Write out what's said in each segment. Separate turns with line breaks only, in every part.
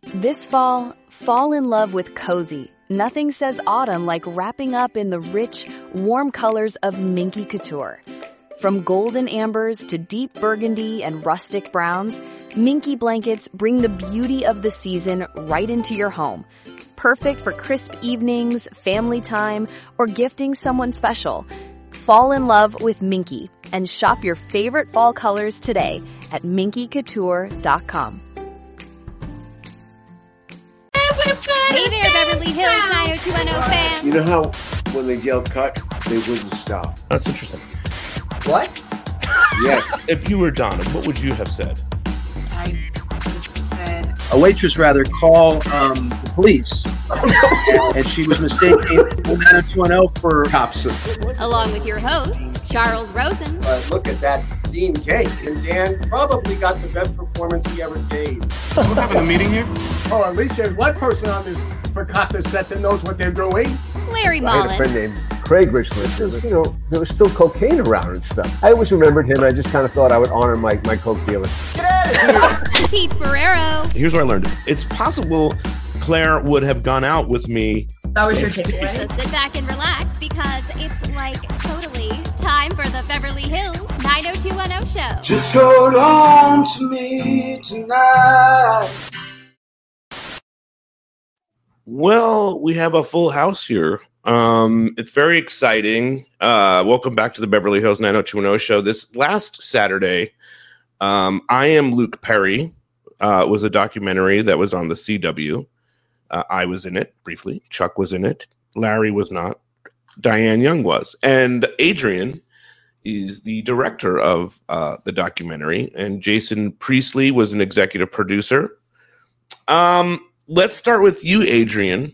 This fall, fall in love with cozy. Nothing says autumn like wrapping up in the rich, warm colors of Minky Couture. From golden ambers to deep burgundy and rustic browns, Minky blankets bring the beauty of the season right into your home. Perfect for crisp evenings, family time, or gifting someone special. Fall in love with Minky and shop your favorite fall colors today at minkycouture.com.
Hey there, Beverly Hills 90210 fans.
You know how when they yell cut, they wouldn't stop?
That's interesting.
What? Yes.
If you were Donna, what would you have said?
I said...
A waitress, rather, call the police. And she was mistaken 90210 for cops.
Along with your hosts, Charles Rosen.
Look at that Dean Cake. And Dan probably got the best performance he ever gave.
We're having a meeting here?
Oh, at least there's one person on this Verkata set that knows what they're doing.
Larry
I had a
Mullen.
friend named Craig Richland. You know, there was still cocaine around and stuff. I always remembered him. I just kind of thought I would honor my coke dealer.
Get out of here!
Pete Ferrero.
Here's what I learned. It's possible Claire would have gone out with me.
That was your takeaway?
So sit back and relax because it's like totally time for the Beverly Hills 90210 show.
Just hold on to me tonight.
Well, we have a full house here. It's very exciting. Welcome back to the Beverly Hills 90210 show. This last Saturday, I Am Luke Perry was a documentary that was on the CW. I was in it briefly. Chuck was in it. Larry was not. Diane Young was. And Adrian is the director of the documentary. And Jason Priestley was an executive producer. Let's start with you, Adrian.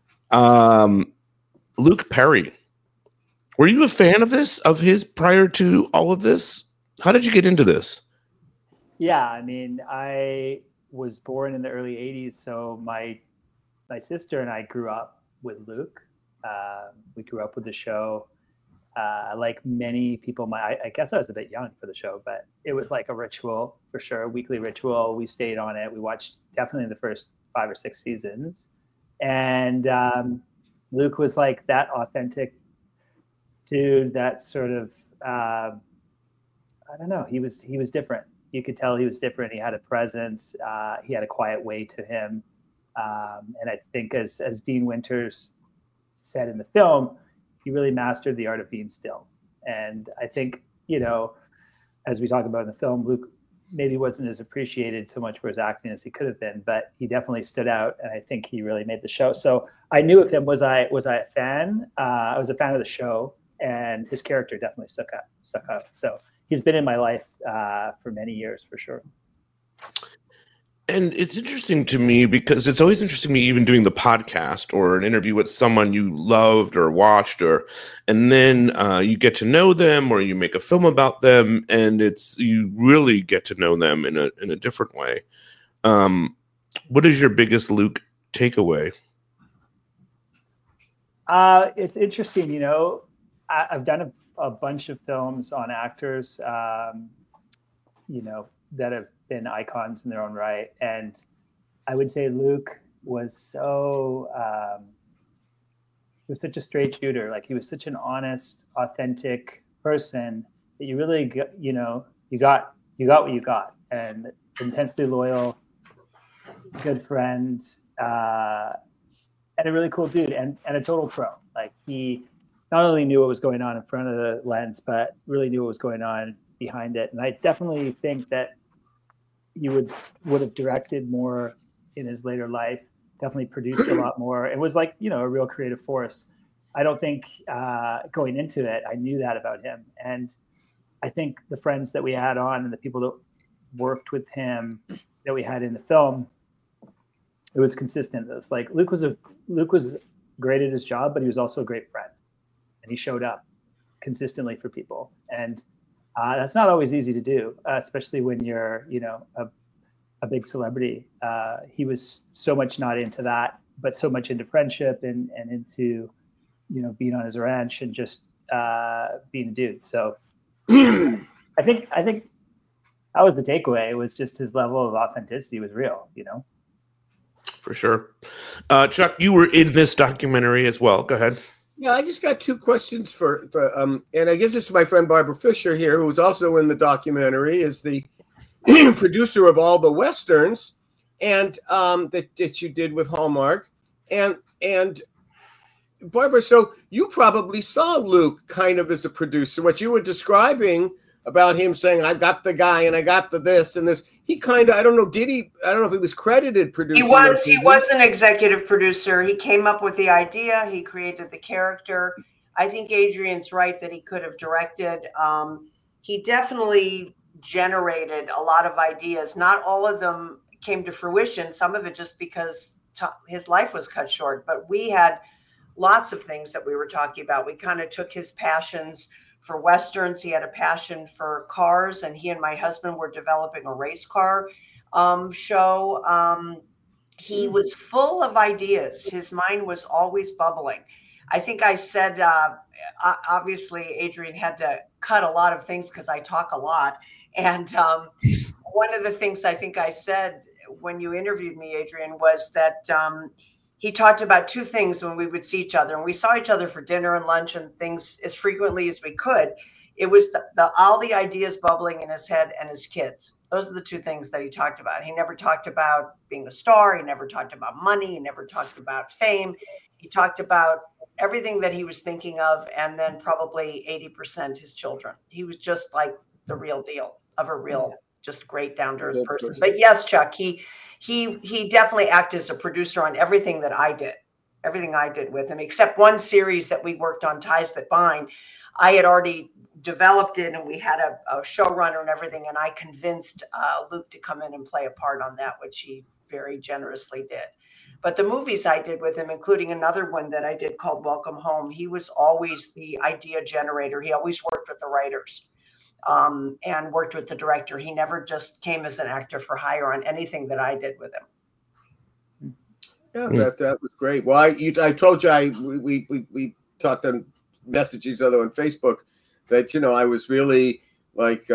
Luke Perry. Were you a fan of his prior to all of this? How did you get into this?
Yeah, I mean, I was born in the early 80s, so my sister and I grew up with Luke. We grew up with the show. Like many people, I guess I was a bit young for the show, but it was like a ritual for sure, a weekly ritual. We stayed on it. We watched definitely the first 5 or 6 seasons. And Luke was like that authentic dude, that sort of, I don't know, he was different. You could tell he was different. He had a presence. He had a quiet way to him. And I think as Dean Winters said in the film, he really mastered the art of being still. And I think, you know, as we talk about in the film, Luke maybe wasn't as appreciated so much for his acting as he could have been, but he definitely stood out. And I think he really made the show. So I knew of him. Was I a fan? I was a fan of the show, and his character definitely stuck out. So he's been in my life for many years, for sure.
And it's interesting to me because it's always interesting to me, even doing the podcast or an interview with someone you loved or watched, and then you get to know them or you make a film about them, and you really get to know them in a different way. What is your biggest Luke takeaway?
It's interesting, you know. I've done a bunch of films on actors, you know, that have been icons in their own right. And I would say Luke was he was such a straight shooter. Like, he was such an honest, authentic person that you really got, you know, you got what you got. And intensely loyal, good friend, and a really cool dude, and a total pro. Like, he not only knew what was going on in front of the lens, but really knew what was going on behind it. And I definitely think that he would have directed more in his later life, definitely produced a lot more. It was like, you know, a real creative force. I don't think going into it, I knew that about him. And I think the friends that we had on and the people that worked with him that we had in the film, it was consistent. It was like Luke was great at his job, but he was also a great friend, and he showed up consistently for people. And that's not always easy to do, especially when you're, you know, a big celebrity. He was so much not into that, but so much into friendship and into, you know, being on his ranch and just being a dude. So I think that was the takeaway. It was just his level of authenticity was real, you know?
for sure. Chuck, you were in this documentary as well. Go ahead.
Yeah, I just got two questions for and I guess it's my friend Barbara Fisher here, who was also in the documentary, is the producer of all the Westerns, and that you did with Hallmark, and Barbara. So you probably saw Luke kind of as a producer. What you were describing about him saying, "I got the guy and I got the this and this." He kind of, I don't know, did he? I don't know if he was credited producing.
He was an executive producer. He came up with the idea. He created the character. I think Adrian's right that he could have directed. He definitely generated a lot of ideas. Not all of them came to fruition. Some of it just because his life was cut short. But we had lots of things that we were talking about. We kind of took his passions for Westerns. He had a passion for cars, and he and my husband were developing a race car show. He was full of ideas. His mind was always bubbling. I think I said, obviously, Adrian had to cut a lot of things because I talk a lot. And one of the things I think I said when you interviewed me, Adrian, was that he talked about two things when we would see each other, and we saw each other for dinner and lunch and things as frequently as we could. It was all the ideas bubbling in his head and his kids. Those are the two things that he talked about. He never talked about being a star. He never talked about money. He never talked about fame. He talked about everything that he was thinking of, and then probably 80% his children. He was just like the real deal of a real, just great down-to-earth person. But yes, Chuck, he definitely acted as a producer on everything that I did, everything I did with him, except one series that we worked on, Ties That Bind. I had already developed it, and we had a showrunner and everything, and I convinced Luke to come in and play a part on that, which he very generously did. But the movies I did with him, including another one that I did called Welcome Home, he was always the idea generator. He always worked with the writers and worked with the director. He never just came as an actor for hire on anything that I did with him.
Yeah, that was great. Well, I told you we talked and messaged each other on Facebook that, I was really like,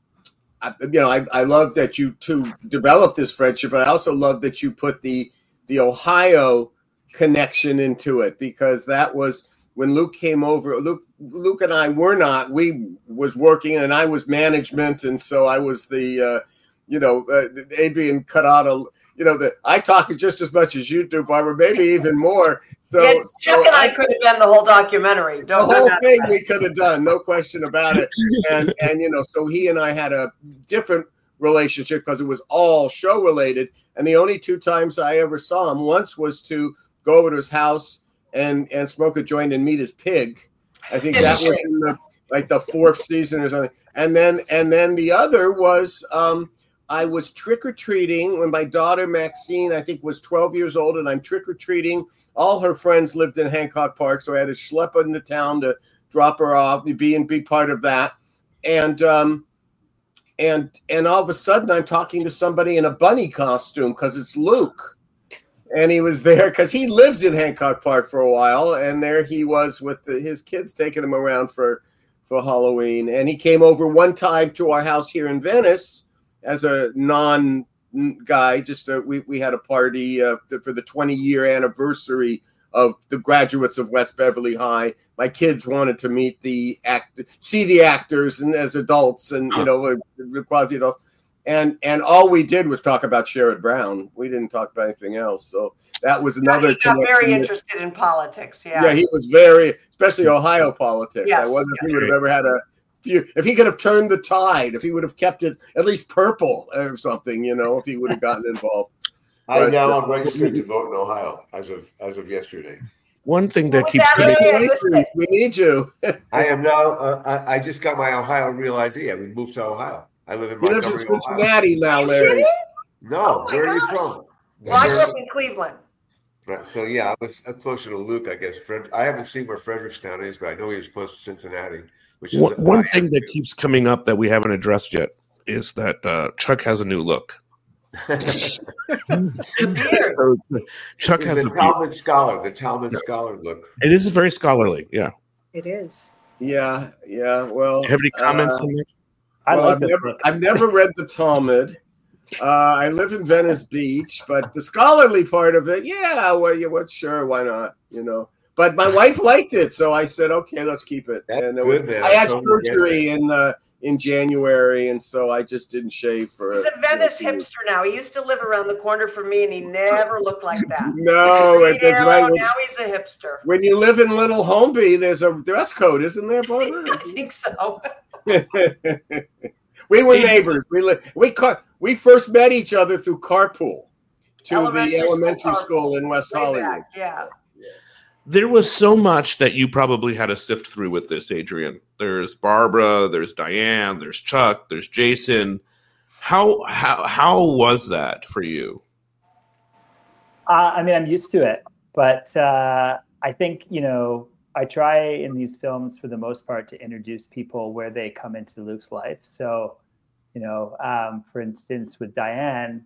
I love that you two developed this friendship. But I also love that you put the Ohio connection into it, because that was when Luke came over. Luke and I were not. We was working, and I was management, and so I was the, Adrian cut out I talk just as much as you do, Barbara, maybe even more. So
yeah, Chuck and I could have done the whole documentary.
The whole thing we could have done, no question about it. And so he and I had a different relationship because it was all show related. And the only two times I ever saw him, once was to go over to his house and smoke a joint and meet his pig. I think that was in the fourth season or something. And then the other was I was trick-or-treating when my daughter Maxine, I think, was 12 years old, and I'm trick-or-treating. All her friends lived in Hancock Park, so I had to schlep her into town to drop her off, be part of that. And all of a sudden, I'm talking to somebody in a bunny costume because it's Luke. And he was there because he lived in Hancock Park for a while, and there he was with his kids taking him around for Halloween. And he came over one time to our house here in Venice as a non-guy. We had a party for the 20-year anniversary of the graduates of West Beverly High. My kids wanted to meet see the actors and as adults, and quasi adults. And all we did was talk about Sherrod Brown. We didn't talk about anything else. So that was another.
He got very interested in politics. Yeah.
Yeah, he was very, especially Ohio politics.
Yes,
I wonder if he would have ever had if he could have turned the tide, if he would have kept it at least purple or something, if he would have gotten involved.
I'm now registered to vote in Ohio as of yesterday.
One thing that keeps
we need you.
I am now. I just got my Ohio Real ID. We moved to Ohio. I live in Montgomery,
in Cincinnati now, Larry.
No, where are you from?
Well, I grew up in Cleveland.
Right, so yeah, I was closer to Luke, I guess. I haven't seen where Frederickstown is, but I know he was close to Cincinnati. Which is
one thing that keeps coming up that we haven't addressed yet is that Chuck has a new look.
Chuck has the Talmud scholar, look.
It is very scholarly, yeah.
It is.
Yeah. Well,
have any comments on that?
I've never read the Talmud, I live in Venice Beach, but the scholarly part of it, yeah, well, sure, why not? But my wife liked it, so I said, okay, let's keep it.
That's
And
good, man.
I had
I totally get
surgery in January, and so I just didn't shave for.
He's a Venice hipster now. He used to live around the corner from me, and he never looked like that.
No, that's right.
Now he's a hipster.
When you live in Little Holmby, there's a dress code, isn't there, Barbara?
I think so.
We were neighbors. We first met each other through carpool to the elementary school in West Hollywood.
Back, yeah.
There was so much that you probably had to sift through with this, Adrian. There's Barbara, there's Diane, there's Chuck, there's Jason. How was that for you?
I mean, I'm used to it, but I think, I try in these films for the most part to introduce people where they come into Luke's life. So, for instance, with Diane,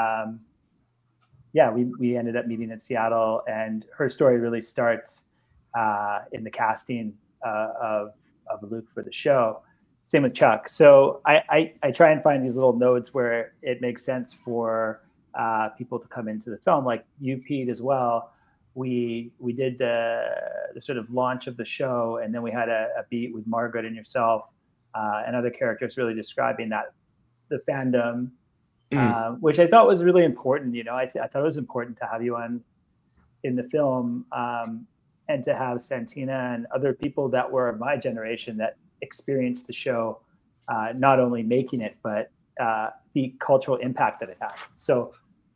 we ended up meeting in Seattle, and her story really starts in the casting of Luke for the show. Same with Chuck. So I try and find these little nodes where it makes sense for people to come into the film, like you, Pete, as well. We did the sort of launch of the show, and then we had a beat with Margaret and yourself and other characters really describing the fandom. Which I thought was really important. I thought it was important to have you on in the film, and to have Santina and other people that were my generation that experienced the show, not only making it, but the cultural impact that it had. So,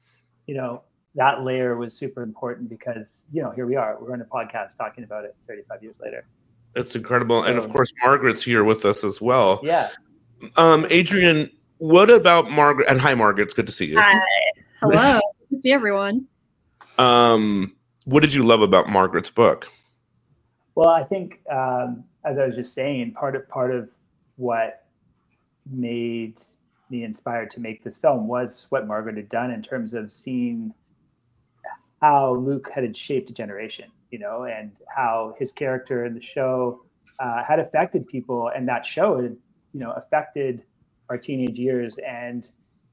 that layer was super important because, here we are. We're on a podcast talking about it 35 years later.
That's incredible. And of course, Margaret's here with us as well.
Yeah.
Adrian, what about Margaret? And hi, Margaret. It's good to see you.
Hi. Hello. Good to see everyone.
What did you love about Margaret's book?
Well, I think, as I was just saying, part of what made me inspired to make this film was what Margaret had done in terms of seeing how Luke had shaped a generation, and how his character in the show had affected people, and that show had, affected our teenage years. And,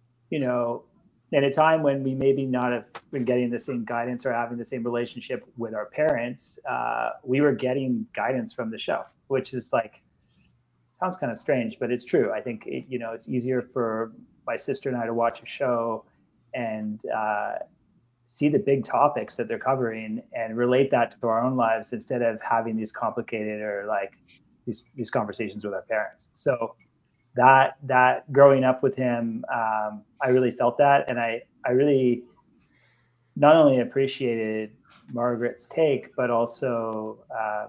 at a time when we maybe not have been getting the same guidance or having the same relationship with our parents, we were getting guidance from the show, which is sounds kind of strange, but it's true. I think, it's easier for my sister and I to watch a show and see the big topics that they're covering and relate that to our own lives instead of having these complicated or these conversations with our parents. So that growing up with him, I really felt that. And I really not only appreciated Margaret's take, but also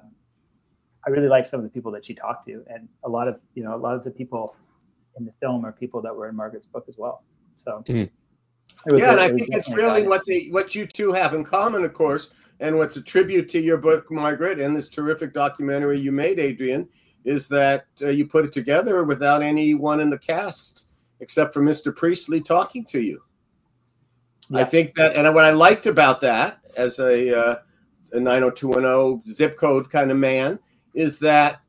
I really liked some of the people that she talked to. And a lot of the people in the film are people that were in Margaret's book as well. So
and I think it's really what you two have in common, of course, and what's a tribute to your book, Margaret, and this terrific documentary you made, Adrian, is that you put it together without anyone in the cast except for Mr. Priestley talking to you. Yeah. I think that, and what I liked about that as a 90210 zip code kind of man is that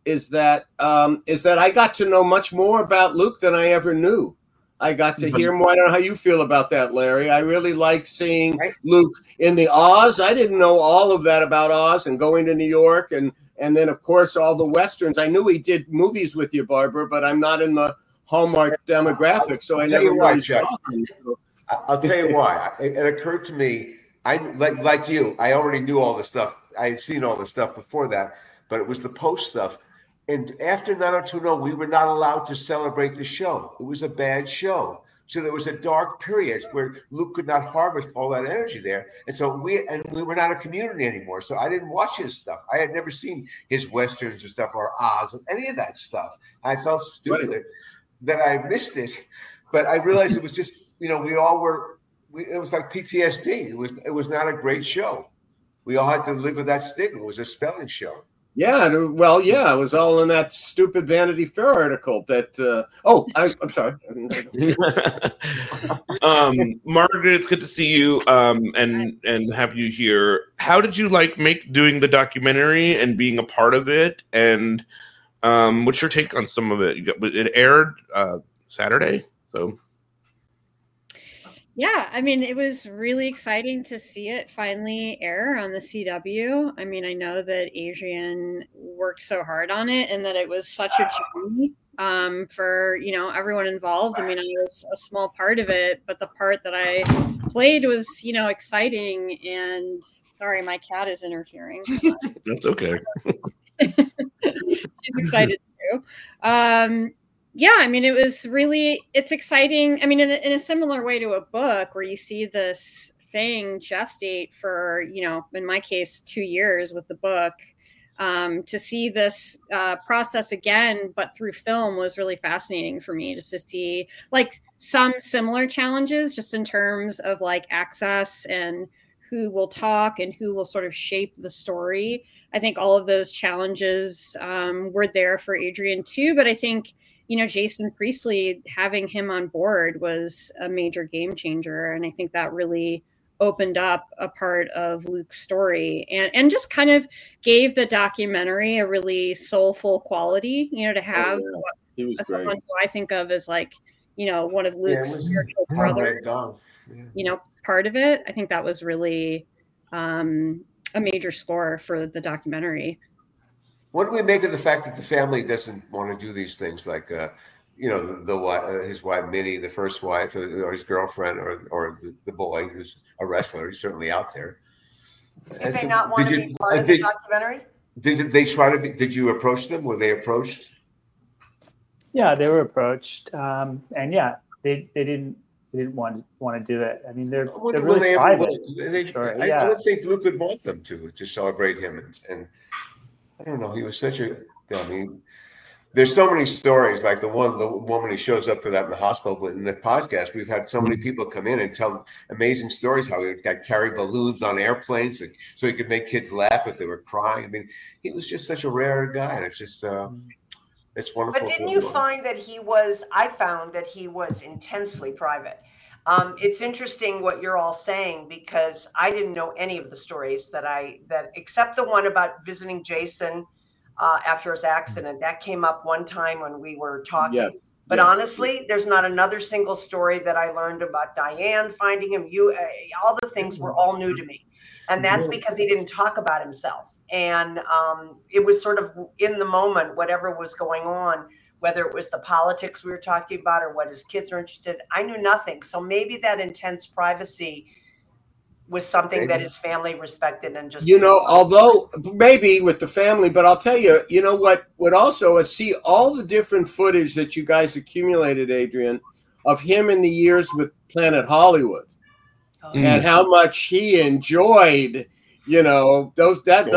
I got to know much more about Luke than I ever knew. I got to hear more. I don't know how you feel about that, Larry. I really like seeing Luke in the Oz. I didn't know all of that about Oz and going to New York and then, of course, all the Westerns. I knew he did movies with you, Barbara, but I'm not in the Hallmark demographic, so I never really saw him.
I'll tell you why. It occurred to me, I like you, I already knew all the stuff. I had seen all the stuff before that, but it was the post stuff. And after 90210, we were not allowed to celebrate the show. It was a bad show. So there was a dark period where Luke could not harvest all that energy there. And so we were not a community anymore. So I didn't watch his stuff. I had never seen his Westerns and stuff or Oz or any of that stuff. I felt stupid that I missed it. But I realized it was just, it was like PTSD. It was not a great show. We all had to live with that stigma. It was a spelling show.
Yeah, well, yeah, it was all in that stupid Vanity Fair article that, I'm sorry.
Margaret, it's good to see you and have you here. How did you like doing the documentary and being a part of it? And what's your take on some of it? It aired Saturday, so.
Yeah, I mean, it was really exciting to see it finally air on the CW. I mean, I know that Adrian worked so hard on it and that it was such a journey for, you know, everyone involved. I mean, I was a small part of it, but the part that I played was, you know, exciting. And sorry, my cat is interfering.
That's okay.
She's excited too. Yeah, I mean, it's exciting. I mean, in a similar way to a book where you see this thing gestate for, you know, in my case, 2 years with the book, to see this process again, but through film was really fascinating for me, just to see like some similar challenges just in terms of like access and who will talk and who will sort of shape the story. I think all of those challenges were there for Adrian too, but I think, you know, Jason Priestley, having him on board was a major game changer. And I think that really opened up a part of Luke's story and just kind of gave the documentary a really soulful quality, you know, to have someone who I think of as like, you know, one of Luke's spiritual brothers, you know, part of it. I think that was really a major score for the documentary.
What do we make of the fact that the family doesn't want to do these things, like, you know, his wife Minnie, the first wife, or his girlfriend, or the boy who's a wrestler? He's certainly out there.
Did they not want to be part of the documentary?
Did they try to be? Did you approach them? Were they approached?
Yeah, they were approached, and yeah, they didn't want to do it. I mean, they're really private.
I would think Luke would want them to celebrate him and. I don't know. He was such a. I mean, there's so many stories. Like the woman who shows up for that in the hospital. But in the podcast, we've had so many people come in and tell amazing stories. How he got carry balloons on airplanes so he could make kids laugh if they were crying. I mean, he was just such a rare guy, and it's just it's wonderful.
But didn't you find that I found that he was intensely private. It's interesting what you're all saying, because I didn't know any of the stories that except the one about visiting Jason after his accident. That came up one time when we were talking. Yes. But honestly, there's not another single story that I learned about Diane finding him. All the things were all new to me. And that's because he didn't talk about himself. And it was sort of in the moment, whatever was going on, whether it was the politics we were talking about or what his kids are interested in. I knew nothing. So maybe that intense privacy was something that his family respected and just,
you know, although maybe with the family, but I'll tell you, you know what also, see all the different footage that you guys accumulated, Adrian, of him in the years with Planet Hollywood and how much he enjoyed, you know, that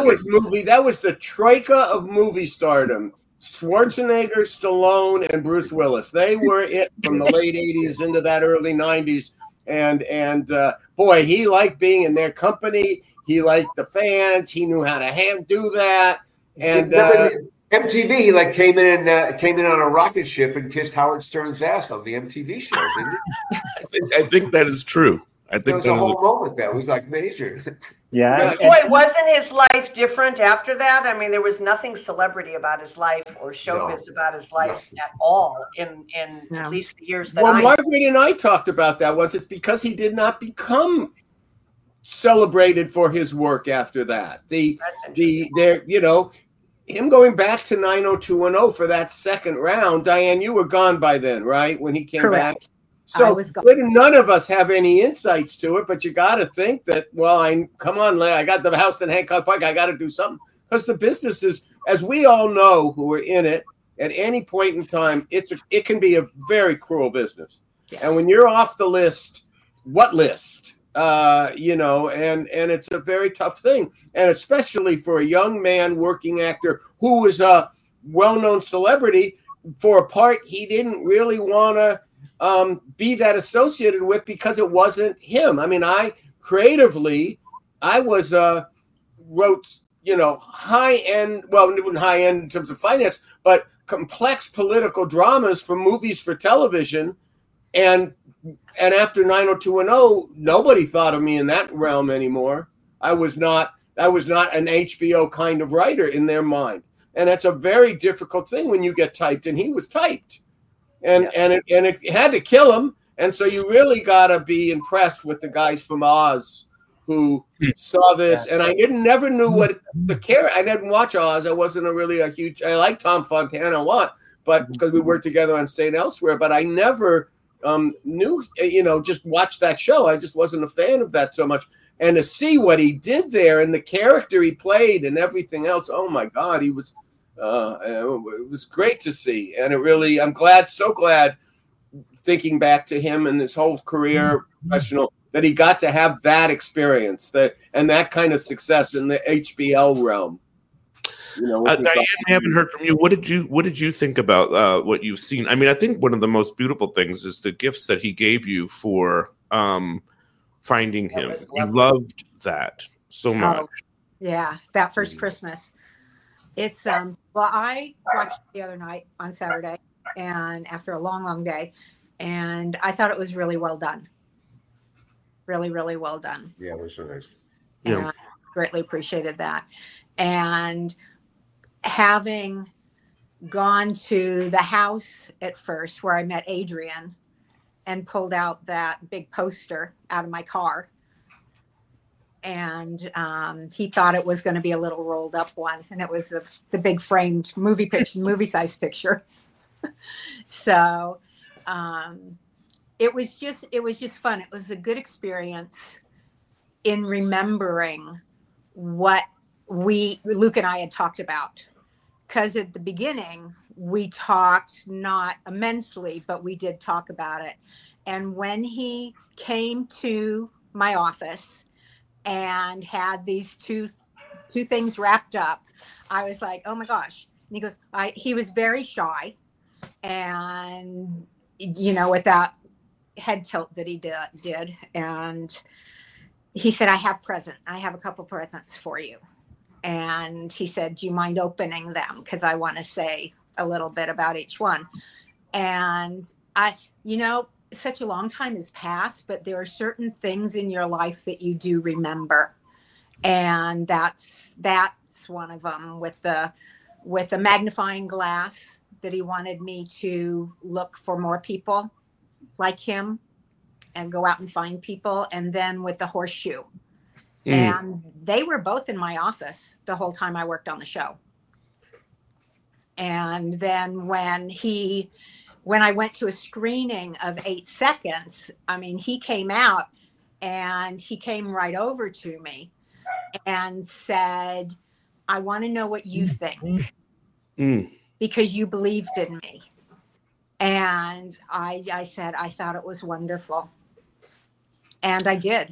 was the troika of movie stardom. Schwarzenegger, Stallone, and Bruce Willis. They were it from the late 80s into that early 90s. And boy, he liked being in their company. He liked the fans. He knew how to do that. And
MTV, he like came in on a rocket ship and kissed Howard Stern's ass on the MTV show, didn't he?
I think that is true. I think
there was a whole moment that was like major.
Yeah.
Boy, wasn't his life different after that? I mean, there was nothing celebrity about his life or showbiz about his life at all in at least the years that
Margaret and I talked about that once. It's because he did not become celebrated for his work after that. You know, him going back to 90210 for that second round. Diane, you were gone by then, right? When he came back. So none of us have any insights to it, but you got to think that, well, I got the house in Hancock Park. I got to do something, because the business is, as we all know who are in it at any point in time, it can be a very cruel business. Yes. And when you're off the list, what list? You know, and it's a very tough thing. And especially for a young man, working actor who was a well-known celebrity for a part he didn't really want to be that associated with, because it wasn't him. I mean, I wrote, you know, high-end, well, it wasn't high-end in terms of finance, but complex political dramas for movies for television. And after 90210, nobody thought of me in that realm anymore. I was not an HBO kind of writer in their mind. And that's a very difficult thing when you get typed, and he was typed. And it had to kill him. And so you really got to be impressed with the guys from Oz who saw this. And I never knew what the character. I didn't watch Oz. I wasn't a huge. I like Tom Fontana a lot, but because we worked together on St. Elsewhere. But I never knew. Just watched that show. I just wasn't a fan of that so much. And to see what he did there and the character he played and everything else, oh my God, he was. It was great to see, and I'm so glad. Thinking back to him and his whole career, professional, that he got to have that experience, and that kind of success in the HBL realm.
Diane, we haven't heard from you. What did you think about what you've seen? I mean, I think one of the most beautiful things is the gifts that he gave you for finding him. You loved that so much.
Yeah, that first Christmas. It's I watched it the other night on Saturday, and after a long day. And I thought it was really well done. Really, really well done.
Yeah, it was so nice.
Yeah. Greatly appreciated that. And having gone to the house at first where I met Adrian and pulled out that big poster out of my car. And he thought it was going to be a little rolled up one. And it was the big framed movie size picture. So it was just fun. It was a good experience in remembering what Luke and I had talked about. Because at the beginning, we talked not immensely, but we did talk about it. And when he came to my office and had these two things wrapped up, I was like, oh my gosh. And he goes, he was very shy. And with that head tilt that he did, and he said, I have a couple presents for you. And he said, do you mind opening them? Because I want to say a little bit about each one. And such a long time has passed, but there are certain things in your life that you do remember. And that's one of them, with the magnifying glass that he wanted me to look for more people like him and go out and find people. And then with the horseshoe. And they were both in my office the whole time I worked on the show. And then when I went to a screening of 8 Seconds, he came out and he came right over to me and said, I want to know what you think. Because you believed in me. And I said, I thought it was wonderful. And I did.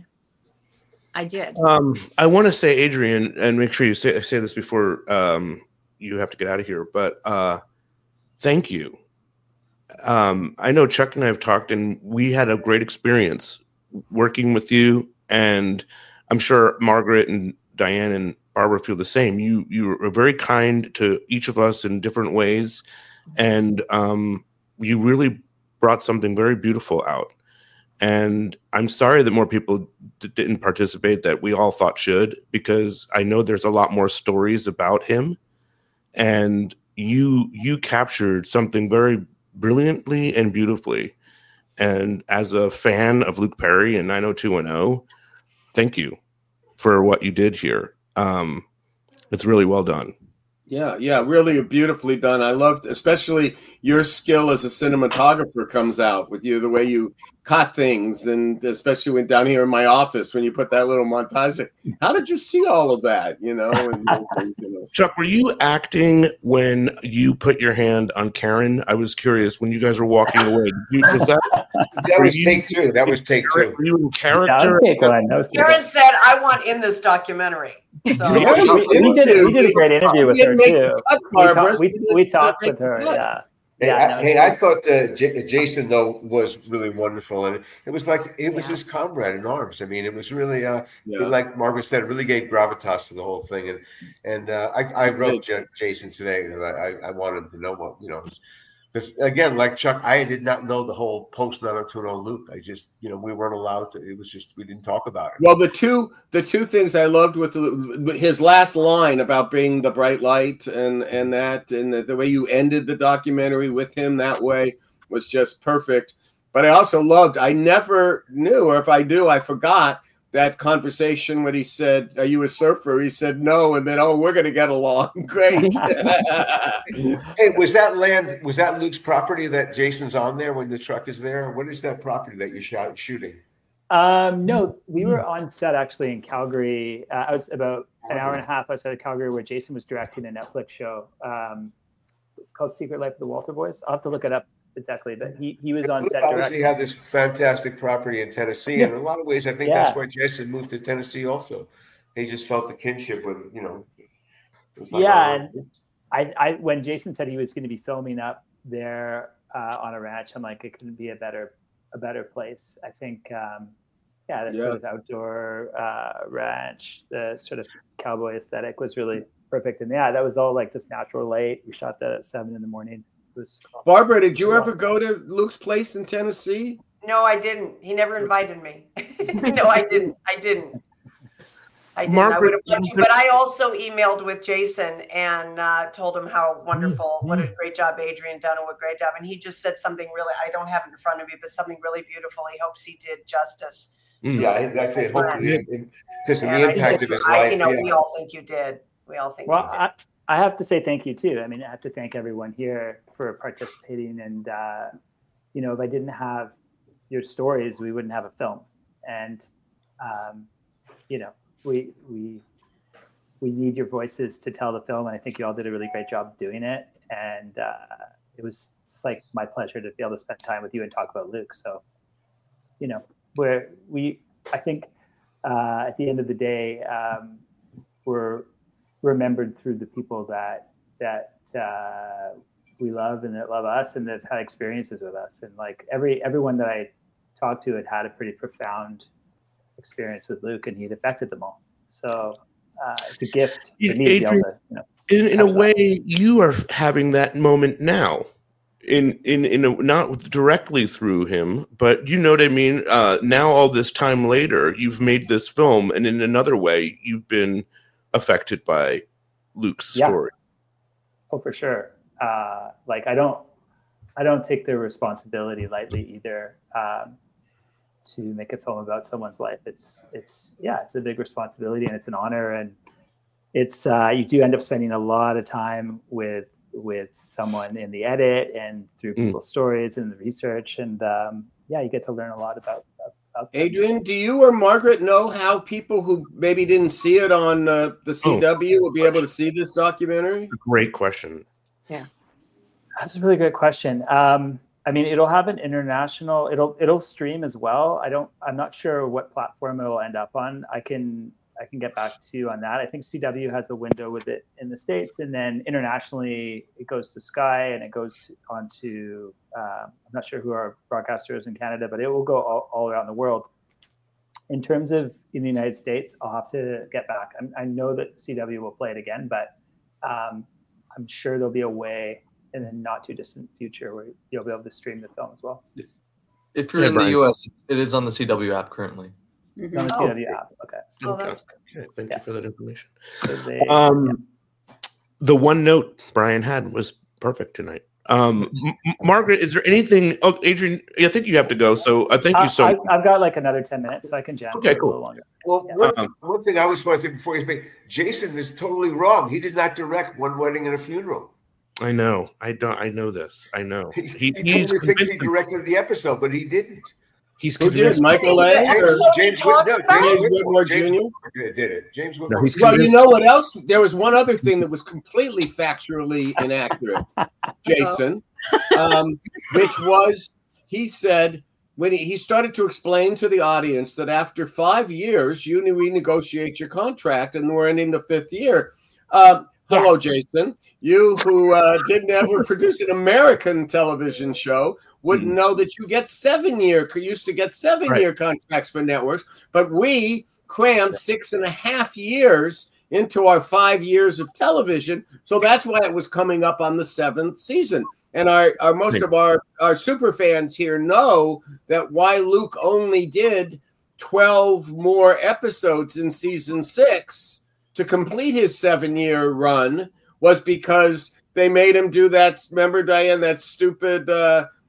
I want to say, Adrian, and make sure you say this before you have to get out of here, but thank you. I know Chuck and I have talked, and we had a great experience working with you, and I'm sure Margaret and Diane and Barbara feel the same. You were very kind to each of us in different ways, and you really brought something very beautiful out. And I'm sorry that more people didn't participate that we all thought should, because I know there's a lot more stories about him, and you captured something very brilliantly and beautifully. And as a fan of Luke Perry and 90210, thank you for what you did here. It's really well done.
Yeah, really beautifully done. I loved, especially your skill as a cinematographer comes out with you, the way you caught things, and especially when down here in my office when you put that little montage. How did you see all of that?
Chuck, were you acting when you put your hand on Karen? I was curious when you guys were walking away.
That was take two. That was take two.
Were you in character?
Karen said, "I want in this documentary." So
we did a great interview with her too. We talked with her. Yeah.
I thought Jason though was really wonderful, and it was like his comrade in arms. It was really like Margaret said, it really gave gravitas to the whole thing. And I wrote Jason today. I wanted to know what because again, like Chuck, I did not know the whole post 90210 Luke. I just we weren't allowed to. It was just we didn't talk about it.
Well, the two things I loved with his last line about being the bright light and the way you ended the documentary with him that way was just perfect. But I also loved, I never knew, or if I do, I forgot that conversation when he said, "Are you a surfer?" He said no, and then, "Oh, we're going to get along." Great.
Hey, was that Luke's property that Jason's on there when the truck is there? What is that property that you're shooting?
No, we were on set actually in Calgary. I was about an hour and a half outside of Calgary where Jason was directing a Netflix show. It's called Secret Life of the Walter Boys. I'll have to look it up exactly, but he was on set.
Obviously, have this fantastic property in Tennessee, and in a lot of ways, I think that's why Jason moved to Tennessee. Also, he just felt the kinship with
and I when Jason said he was going to be filming up there on a ranch, I'm like, it couldn't be a better place. I think, sort of outdoor ranch, the sort of cowboy aesthetic was really perfect, and that was all like just natural light. We shot that at 7 a.m.
Barbara, did you ever go to Luke's place in Tennessee?
No, I didn't. He never invited me. No, I didn't.
Margaret,
I would have loved to, but I also emailed with Jason and told him how wonderful, what a great job Adrian done, and what a great job. And he just said something really, I don't have it in front of me, but something really beautiful. He hopes he did justice.
Yeah, that's it. Hopefully, because of the impact of his life.
We all think you did. We all think you did.
I have to say thank you too. I mean, I have to thank everyone here for participating. And, if I didn't have your stories, we wouldn't have a film. And, we need your voices to tell the film. And I think you all did a really great job doing it. And it was just like my pleasure to be able to spend time with you and talk about Luke. So, I think at the end of the day, we're remembered through the people that we love and that love us and that have had experiences with us. And like everyone that I talked to had a pretty profound experience with Luke, and he'd affected them all. So it's a gift for me to be able to,
in a way, you are having that moment now. Not directly through him, but you know what I mean? Now, all this time later, you've made this film, and in another way, you've been affected by Luke's story.
Oh, for sure. I don't take the responsibility lightly either. To make a film about someone's life, it's a big responsibility, and it's an honor, and it's you do end up spending a lot of time with someone in the edit and through people's stories and the research, and you get to learn a lot about
Adrian, do you or Margaret know how people who maybe didn't see it on the CW will be able to see this documentary?
Great question.
Yeah,
that's a really great question. I mean, it'll have an international. It'll stream as well. I'm not sure what platform it'll end up on. I can get back to you on that. I think CW has a window with it in the States, and then internationally it goes to Sky and it goes on to. I'm not sure who our broadcaster is in Canada, but it will go all around the world. In terms of in the United States, I'll have to get back. I know that CW will play it again, but I'm sure there'll be a way in the not too distant future where you'll be able to stream the film as well.
If you're in the US, it is on the CW app currently.
It's on the CW app. Okay.
Okay. Thank you for that information. The one note Brian had was perfect tonight. Margaret, is there anything? Oh, Adrian, I think you have to go. So thank you so much.
I've got like another 10 minutes, so I can jam.
Okay,
cool. A little longer.
Well, one thing I was supposed to say before he's made, Jason is totally wrong. He did not direct One Wedding and a Funeral.
I know. I know this. I know.
He totally thinks he directed the episode, but he didn't.
He's
convinced. Michael Lang or James Whitmore Jr.
Did it? James Whitmore.
Well, you know what else? There was one other thing that was completely factually inaccurate, Jason, which was he said when he started to explain to the audience that after 5 years you renegotiate your contract, and we're ending the 5th year. Hello, Jason. You who didn't ever produce an American television show wouldn't know that you get used to get 7-year contracts for networks, but we crammed 6.5 years into our 5 years of television. So that's why it was coming up on the 7th season. And most of our super fans here know that why Luke only did 12 more episodes in season 6 to complete his 7-year run was because they made him do that. Remember, Diane, that stupid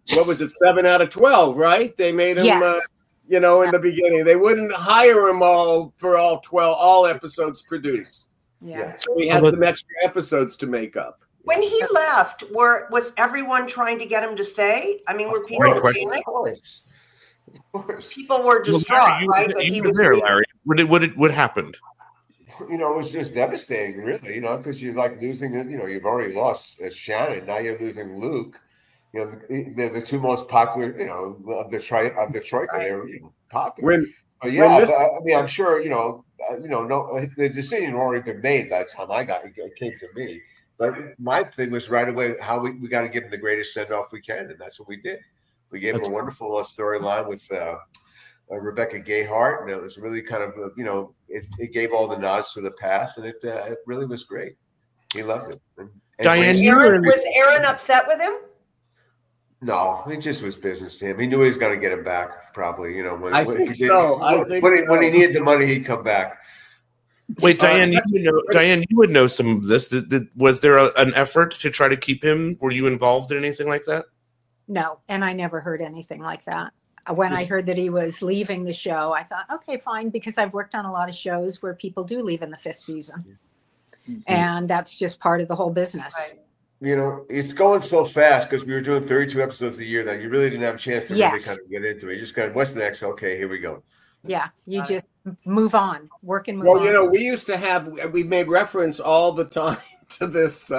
what was it, 7 out of 12, right? They made him,
Yes.
in the beginning. They wouldn't hire him all for all episodes produced.
Yeah.
So he had some extra episodes to make up.
When he left, was everyone trying to get him to stay? I mean, were people feeling?
Of course.
People were distraught, right? That he
You were
was
there,
leaving.
Larry. What happened?
It was just devastating, really, because you're like losing, you've already lost Shannon. Now you're losing Luke. They're the two most popular, of the troika. They're popular. I'm sure, no, the decision had already been made by the time it came to me. But my thing was right away how we got to give him the greatest send off we can, and that's what we did. We gave him a wonderful storyline with Rebecca Gayheart, and it was really kind of it gave all the nods to the past, and it really was great. He loved it. And
Diane,
was Aaron upset with him?
No, it just was business to him. He knew he was going to get him back, probably. When he needed the money, he'd come back.
Wait, Diane, Diane, you would know some of this. Was there an effort to try to keep him? Were you involved in anything like that?
No, and I never heard anything like that. When I heard that he was leaving the show, I thought, okay, fine, because I've worked on a lot of shows where people do leave in the 5th season. Mm-hmm. And that's just part of the whole business.
Right.
It's going so fast because we were doing 32 episodes a year that you really didn't have a chance to really kind of get into it. You just kind of, what's next? Okay, here we go.
Yeah, you just move on, work and move on.
Well, we used to we made reference all the time to this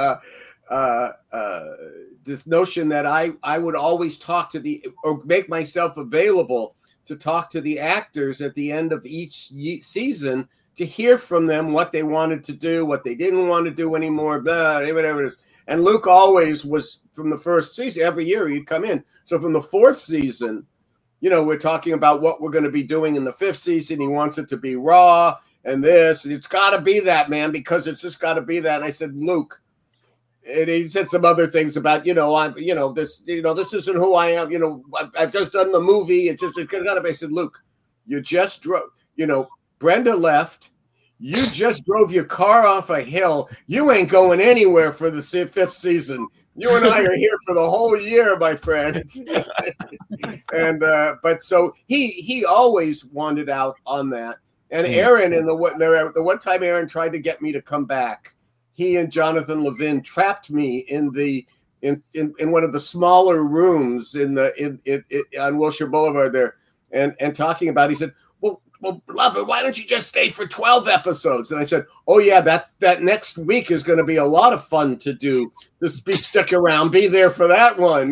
this notion that I would always talk to or make myself available to talk to the actors at the end of each season to hear from them what they wanted to do, what they didn't want to do anymore, blah, whatever it is. And Luke always was, from the first season, every year he'd come in. So from the 4th season, we're talking about what we're going to be doing in the 5th season. He wants it to be raw and this, and it's got to be that, man, because it's just got to be that. And I said, Luke, and he said some other things about, this isn't who I am. I've just done the movie. It's got to be. I said, Luke, you just drove, Brenda left. You just drove your car off a hill. You ain't going anywhere for the 5th season. You and I are here for the whole year, my friend. And but so he always wanted out on that. And Aaron, the one time Aaron tried to get me to come back, he and Jonathan Levin trapped me in one of the smaller rooms on Wilshire Boulevard there, and talking about. He said, well, beloved, why don't you just stay for 12 episodes? And I said, oh, yeah, that next week is going to be a lot of fun to do. Just stick around, be there for that one,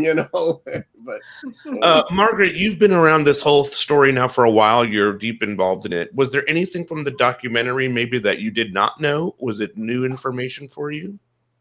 But
Margaret, you've been around this whole story now for a while. You're deep involved in it. Was there anything from the documentary maybe that you did not know? Was it new information for you?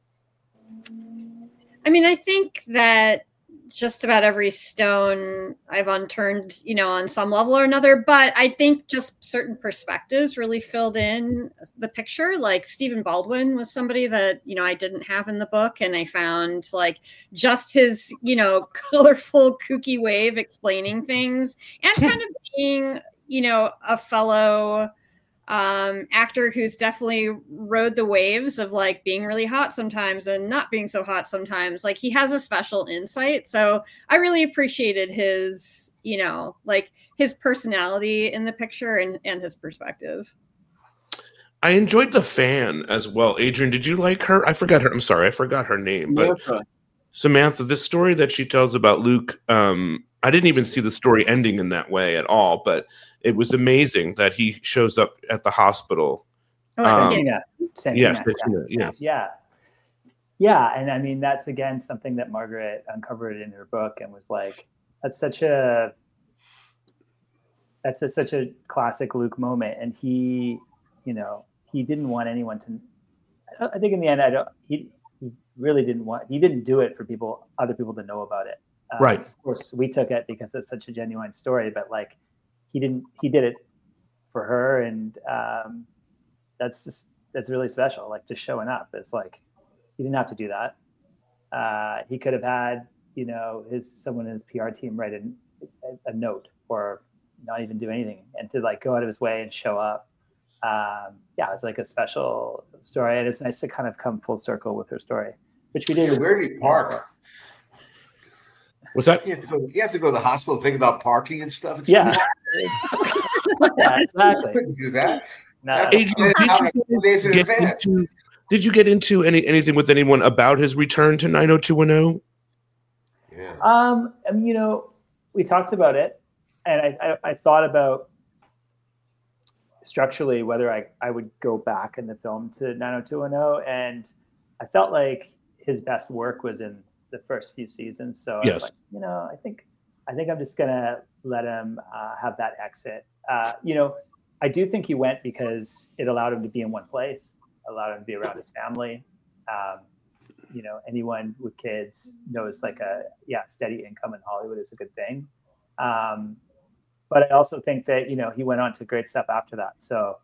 I mean, I think that just about every stone I've unturned, on some level or another. But I think just certain perspectives really filled in the picture. Like Stephen Baldwin was somebody that, I didn't have in the book. And I found just his, colorful, kooky way of explaining things and kind of being, a fellow actor who's definitely rode the waves of being really hot sometimes and not being so hot sometimes. He has a special insight. So I really appreciated his, his personality in the picture and his perspective.
I enjoyed the fan as well. Adrian, did you like her? I forgot her. I'm sorry. I forgot her name. But Samantha, the story that she tells about Luke, I didn't even see the story ending in that way at all, but it was amazing that he shows up at the hospital.
Santina. Yeah. And I mean, that's again something that Margaret uncovered in her book and was that's such a classic Luke moment. And he didn't want anyone to. I think in the end, he really didn't want. He didn't do it for other people to know about it.
Right.
Of course, we took it because it's such a genuine story, but he did it for her, and that's really special. Just showing up, it's he didn't have to do that. He could have had someone in his PR team write a note or not even do anything, and to go out of his way and show up. It's a special story, and it's nice to kind of come full circle with her story, which we did.
Where did he park?
What's that?
You have to go to the hospital, think about parking and stuff. It's
Yeah. Yeah, exactly.
Couldn't do that.
No.
Adrian, did you get into anything with anyone about his return to 90210?
You know, we talked about it, and I thought about structurally whether I would go back in the film to 90210, and I felt like his best work was in the first few seasons. So I was like, you know, I think I'm just gonna let him have that exit. You know, I do think he went because it allowed him to be in one place, allowed him to be around his family. You know, anyone with kids knows like steady income in Hollywood is a good thing. But I also think that, you know, he went on to great stuff after that. So,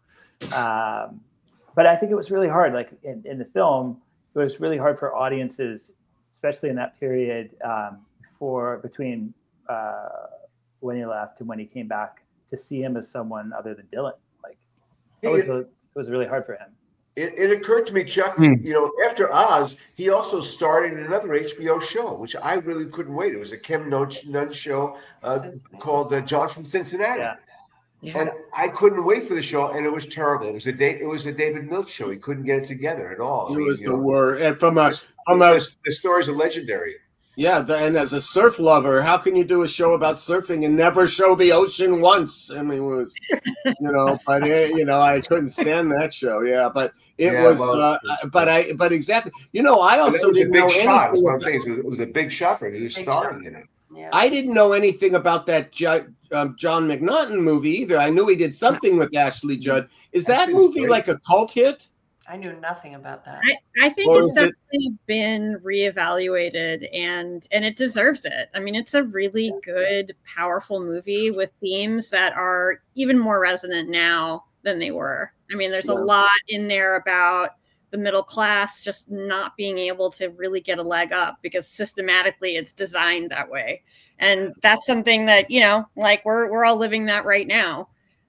but I think it was really hard. Like in the film, it was really hard for audiences, especially in that period between when he left and when he came back, to see him as someone other than Dylan. Like it was really hard for him.
It occurred to me, Chuck, you know, after Oz, he also starred in another HBO show, which I really couldn't wait. It was a Kim Nunn show called John from Cincinnati. Yeah. And I couldn't wait for the show, and it was terrible. It was a David Milch show. He couldn't get it together at all.
It was the worst. And
the stories are legendary.
Yeah, and as a surf lover, how can you do a show about surfing and never show the ocean once? I mean, it was, you know, but you know, I couldn't stand that show. Yeah, but it was, but exactly, you know, I also didn't know anything.
It was a big shot for him. He was starring in it.
Yeah. I didn't know anything about that John McNaughton movie either. I knew he did something with Ashley Judd. Is that movie like a cult hit?
I knew nothing about that.
I think it's definitely been reevaluated, and it deserves it. I mean, it's a really good, powerful movie with themes that are even more resonant now than they were. I mean, there's a lot in there about the middle class just not being able to really get a leg up because systematically it's designed that way. And that's something that, you know, like we're all living that right now.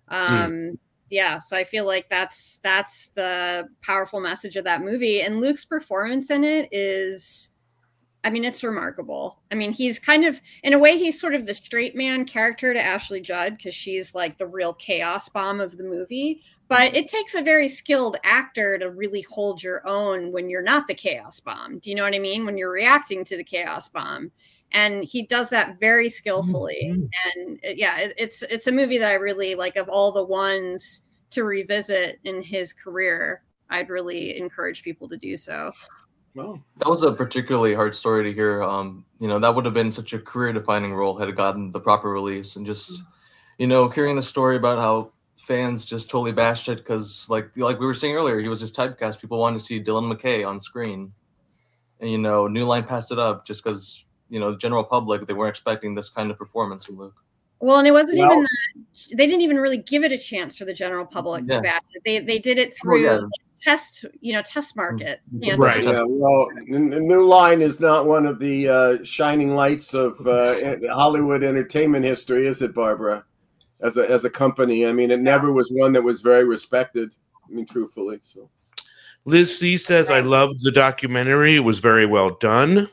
Yeah, so I feel like that's the powerful message of that movie. And Luke's performance in it is, I mean, it's remarkable. I mean, he's kind of, in a way, he's sort of the straight man character to Ashley Judd because she's like the real chaos bomb of the movie. But it takes a very skilled actor to really hold your own when you're not the chaos bomb. Do you know what I mean? When you're reacting to the chaos bomb. And he does that very skillfully. And it's a movie that I really like. Of all the ones to revisit in his career, I'd really encourage people to do so.
Well, that was a particularly hard story to hear. You know, that would have been such a career-defining role had it gotten the proper release. And just, you know, hearing the story about how fans just totally bashed it because, like we were saying earlier, he was just typecast. People wanted to see Dylan McKay on screen. And, you know, New Line passed it up just because, you know, the general public, they weren't expecting this kind of performance from Luke.
Well, and it wasn't even that, they didn't even really give it a chance for the general public to bash it. They did it through test market. You know,
right. Yeah, well, New Line is not one of the shining lights of Hollywood entertainment history, is it, Barbara? As a company, I mean, it never was one that was very respected. I mean, truthfully. So,
Liz C says, "I loved the documentary. It was very well done."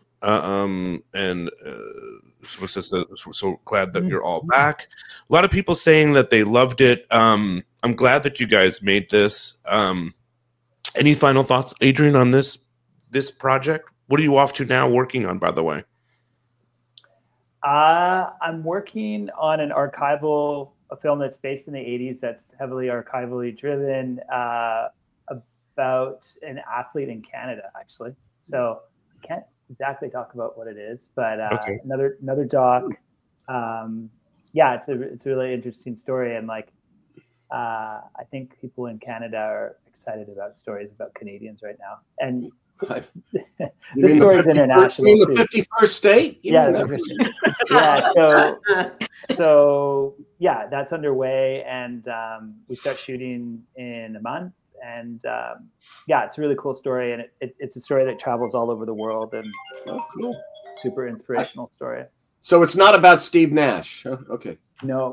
So glad that you're all back. A lot of people saying that they loved it. I'm glad that you guys made this. Any final thoughts, Adrian, on this project? What are you off to now working on, by the way?
I'm working on a film that's based in the 80s that's heavily archivally driven about an athlete in Canada, actually. So I can't exactly talk about what it is, but another doc. It's a really interesting story, and like I think people in Canada are excited about stories about Canadians right now. And this story is international.
In the 51st state?
So that's underway, and we start shooting in a month. And it's a really cool story, and it's a story that travels all over the world, and
cool,
super inspirational story.
So it's not about Steve Nash. Okay.
No.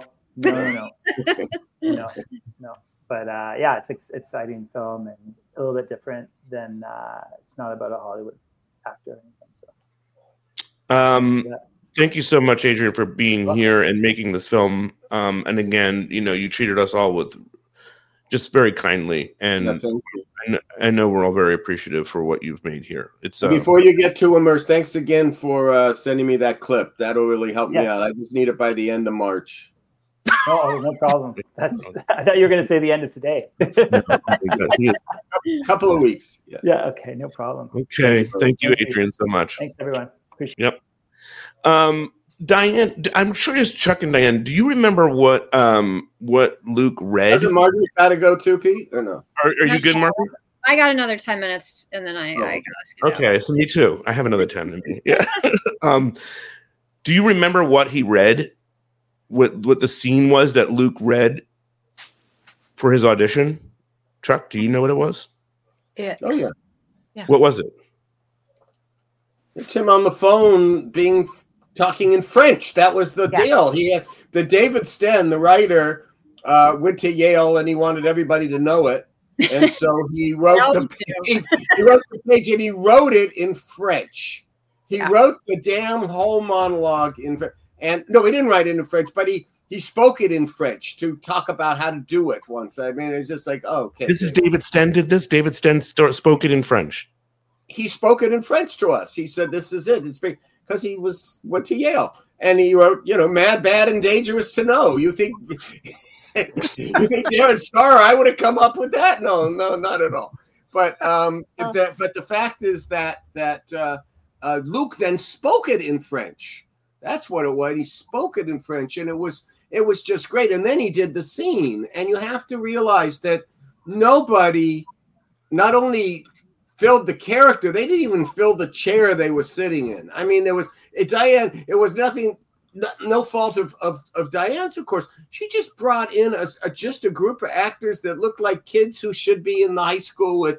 But it's an exciting film and a little bit different than it's not about a Hollywood actor or anything. So.
thank you so much, Adrian, for being here and making this film. And again, you treated us all with just very kindly, and I know we're all very appreciative for what you've made here. It's
before you get too immersed, thanks again for sending me that clip. That'll really help me out. I just need it by the end of March.
Oh, no problem. I thought you were going to say the end of today.
Couple of weeks.
Yeah. Okay. No problem.
Okay. Thank you, Adrian, so much.
Thanks, everyone. Appreciate
it. Yep. Diane, I'm sure it's Chuck and Diane. Do you remember what Luke read?
Doesn't Margaret got to go too, Pete, or no?
Are you good, Margaret?
I got another 10 minutes, and then I got to
Okay, so me too. I have another 10 in me. Yeah. Do you remember what he read? What the scene was that Luke read for his audition? Chuck, do you know what it was?
Oh yeah.
What was it?
It's him on the phone talking in French. That was the deal. He had the David Sten, the writer, went to Yale and he wanted everybody to know it. And so he wrote the page. He wrote the page and he wrote it in French. He wrote the damn whole monologue in French. And no, he didn't write it in French, but he spoke it in French to talk about how to do it once. I mean, it's just like, oh, okay.
This is David Sten did this? David Sten spoke it in French.
He spoke it in French to us. He said, this is it. It's because he went to Yale. And he wrote, mad, bad, and dangerous to know. You think Darren Star, I would have come up with that? No, not at all. But the fact is that Luke then spoke it in French. That's what it was. He spoke it in French, and it was just great. And then he did the scene, and you have to realize that nobody not only filled the character, they didn't even fill the chair they were sitting in. I mean, Diane. It was nothing. No fault of Diane's, of course. She just brought in just a group of actors that looked like kids who should be in the high school with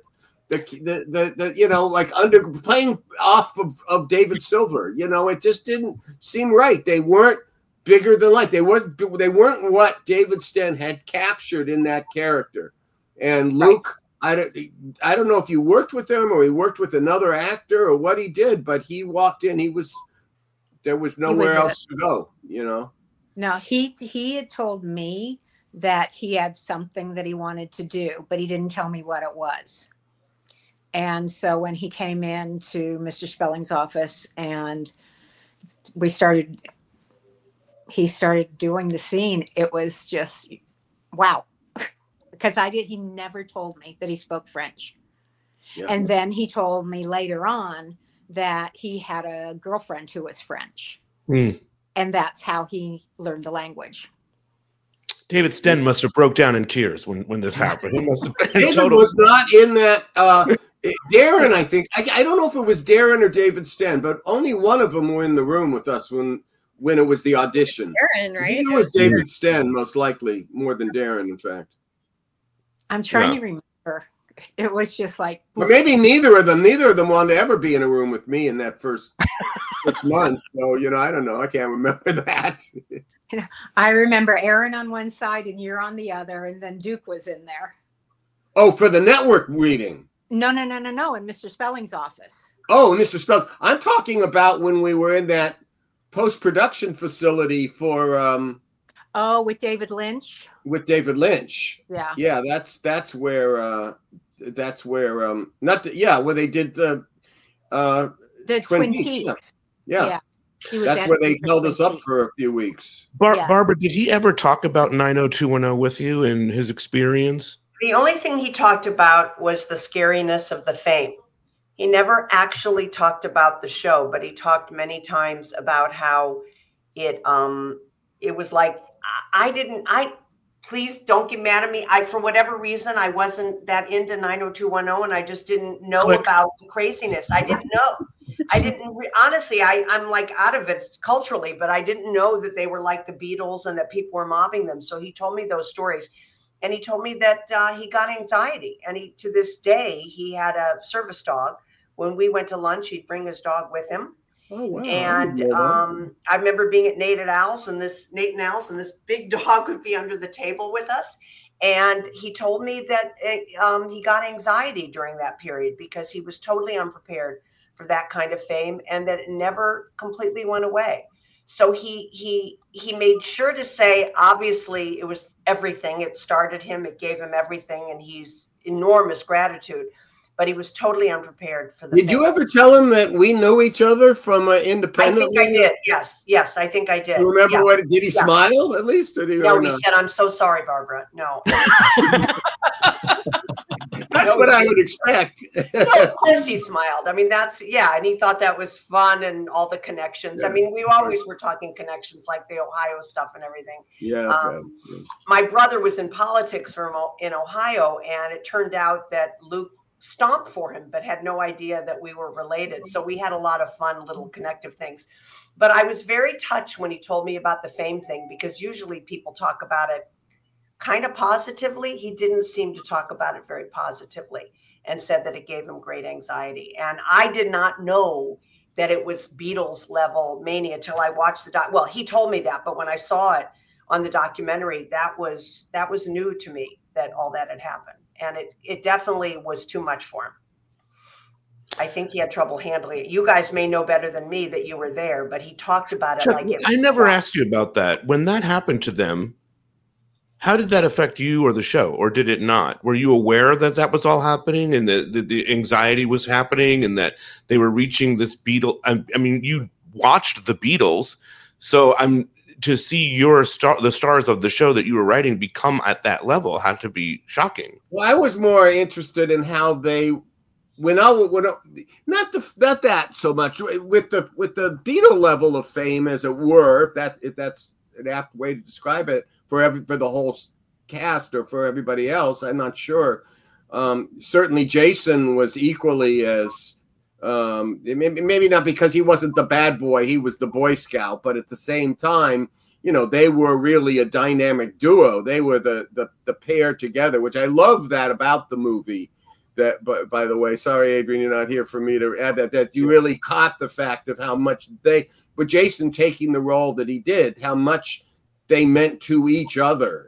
the playing off of David Silver. It just didn't seem right. They weren't bigger than life. They weren't what David Sten had captured in that character. And Luke, I don't know if you worked with him or he worked with another actor or what he did, but he walked in. There was nowhere else to go.
No, he had told me that he had something that he wanted to do, but he didn't tell me what it was. And so when he came in to Mr. Spelling's office and he started doing the scene, it was just, wow. Because he never told me that he spoke French. Yeah. And then he told me later on that he had a girlfriend who was French. And that's how he learned the language.
David Sten must have broke down in tears when this happened. He must have been
David was not in that. Darren, I think. I don't know if it was Darren or David Sten, but only one of them were in the room with us when it was the audition.
Darren, right?
It was David Sten, most likely, more than Darren, in fact.
I'm trying to remember. It was just like...
Or maybe neither of them wanted to ever be in a room with me in that first 6 months. So, I don't know. I can't remember that.
I remember Aaron on one side and you're on the other, and then Duke was in there.
Oh, for the network reading?
No, in Mr. Spelling's office.
Oh, Mr. Spelling. I'm talking about when we were in that post-production facility for...
with David Lynch?
With David Lynch.
Yeah.
Yeah, that's where... where they did the
Twin Peaks.
Yeah. That's where they held us up for a few weeks.
Barbara, did he ever talk about 90210 with you and his experience?
The only thing he talked about was the scariness of the fame. He never actually talked about the show, but he talked many times about how it was like, please don't get mad at me. For whatever reason, I wasn't that into 90210 and I just didn't know about the craziness. I didn't know. Honestly, I'm like out of it culturally, but I didn't know that they were like the Beatles and that people were mobbing them. So he told me those stories. And he told me that he got anxiety. And to this day, he had a service dog. When we went to lunch, he'd bring his dog with him.
Oh, wow.
And I remember being at Nate and Al's, and this big dog would be under the table with us. And he told me that he got anxiety during that period because he was totally unprepared for that kind of fame and that it never completely went away. So he made sure to say, obviously, it was everything. It started him. It gave him everything, and he's enormous gratitude. But he was totally unprepared for the.
Did you ever tell him that we knew each other from independently?
I think I did. Yes, I think I did.
You remember what? Did he smile at least? Or did he,
no, he said, "I'm so sorry, Barbara." No.
That's what I would expect.
No, of course he smiled. I mean, and he thought that was fun and all the connections.
Yeah.
I mean, we always were talking connections like the Ohio stuff and everything.
Yeah.
My brother was in politics in Ohio, and it turned out that Luke stomped for him, but had no idea that we were related. So we had a lot of fun little connective things. But I was very touched when he told me about the fame thing, because usually people talk about it kind of positively. He didn't seem to talk about it very positively, and said that it gave him great anxiety. And I did not know that it was Beatles level mania until I watched the well, he told me that, but when I saw it on the documentary, that was new to me, that all that had happened. And it definitely was too much for him. I think he had trouble handling it. You guys may know better than me that you were there, but he talked about it
Chuck,
like it was
I never asked you about that. When that happened to them, how did that affect you or the show, or did it not? Were you aware that that was all happening, and the anxiety was happening, and that they were reaching this Beatle? I mean, you watched the Beatles, so to see the stars of the show that you were writing become at that level had to be shocking.
Well, I was more interested in how they not that so much with the Beatle level of fame, as it were, if that's an apt way to describe it for the whole cast or for everybody else. I'm not sure. Certainly, Jason was equally as. Maybe not because he wasn't the bad boy, he was the Boy Scout, but at the same time, they were really a dynamic duo. They were the pair together, which I love that about the movie. That, but by the way, sorry, Adrian, you're not here for me to add that you really caught the fact of how much with Jason taking the role that he did, how much they meant to each other,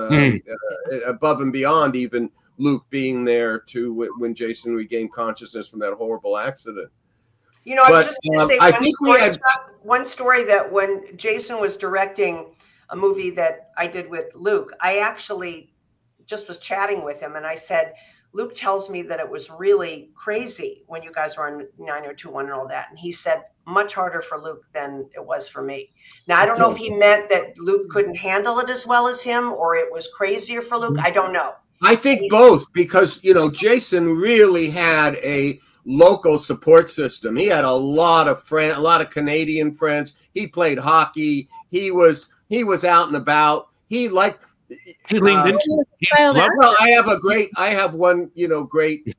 above and beyond even Luke being there when Jason regained consciousness from that horrible accident.
I was just going to say one story that when Jason was directing a movie that I did with Luke, I actually just was chatting with him, and I said, Luke tells me that it was really crazy when you guys were on 9021 and all that. And he said, much harder for Luke than it was for me. Now, I don't know if he meant that Luke couldn't handle it as well as him, or it was crazier for Luke. I don't know.
I think both, because, Jason really had a local support system. He had a lot of friends, a lot of Canadian friends. He played hockey. He was out and about. He leaned into it. Well, I have one, great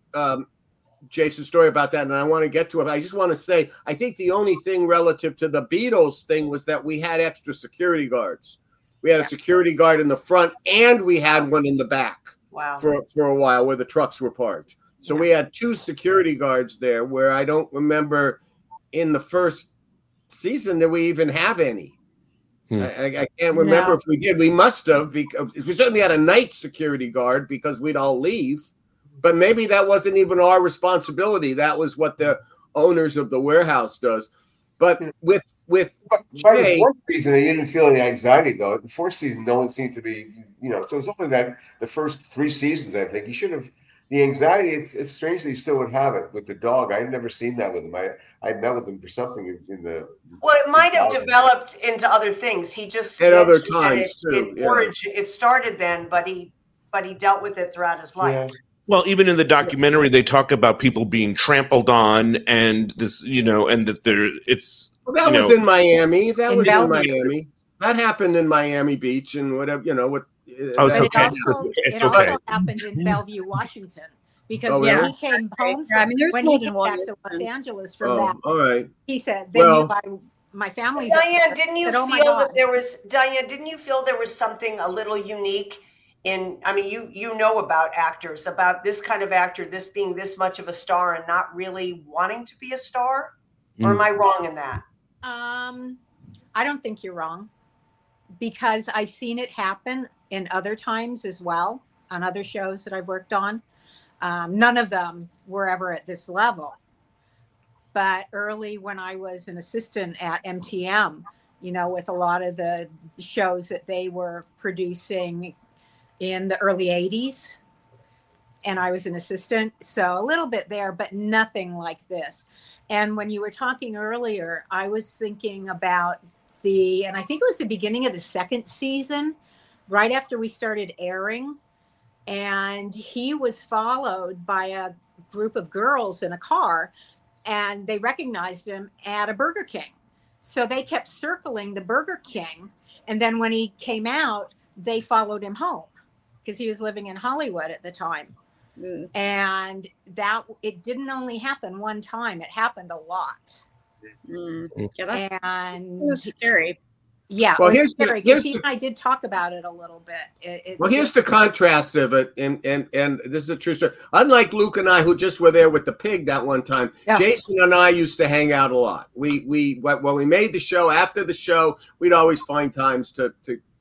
Jason story about that, and I want to get to it. I just want to say, I think the only thing relative to the Beatles thing was that we had extra security guards. We had a security guard in the front, and we had one in the back.
Wow.
For a while, where the trucks were parked. So we had 2 security guards there, where I don't remember in the first season that we even have any. I can't remember if we did. We must have, because we certainly had a night security guard because we'd all leave. But maybe that wasn't even our responsibility. That was what the owners of the warehouse does. But with
Jay, the fourth season, you didn't feel any anxiety though. The fourth season, no one seemed to be, So it's only that the first 3 seasons, I think, you should have the anxiety. It's strange that you still would have it with the dog. I'd never seen that with him. I met with him for something in the.
Well, it might have developed into other things. He just
at other times too.
It started then, but he dealt with it throughout his life.
Yeah.
Well, even in the documentary, they talk about people being trampled on, and this, and that
that was in Miami. That was in Miami. That happened in Miami Beach and whatever.
Oh, it's okay.
It also happened in Bellevue, Washington, because when he came home, when he came back to Los Angeles from that,
all right.
He said, "Then my family's."
Diane, didn't you feel that there was? Diane, didn't you feel there was something a little unique? You know about actors, about this kind of actor, this being this much of a star and not really wanting to be a star? Or am I wrong in that?
I don't think you're wrong, because I've seen it happen in other times as well on other shows that I've worked on. None of them were ever at this level. But early when I was an assistant at MTM, with a lot of the shows that they were producing in the early 80s. And I was an assistant, so a little bit there, but nothing like this. And when you were talking earlier, I was thinking about and I think it was the beginning of the second season, right after we started airing. And he was followed by a group of girls in a car, and they recognized him at a Burger King. So they kept circling the Burger King. And then when he came out, they followed him home because he was living in Hollywood at the time. And it didn't only happen one time, it happened a lot.
Yeah,
and
it was scary.
Yeah,
well,
it was scary because he and I did talk about it a little bit.
Here's the contrast of it, and this is a true story. Unlike Luke and I, who just were there with the pig that one time, Jason and I used to hang out a lot. When we made the show, after the show, we'd always find times to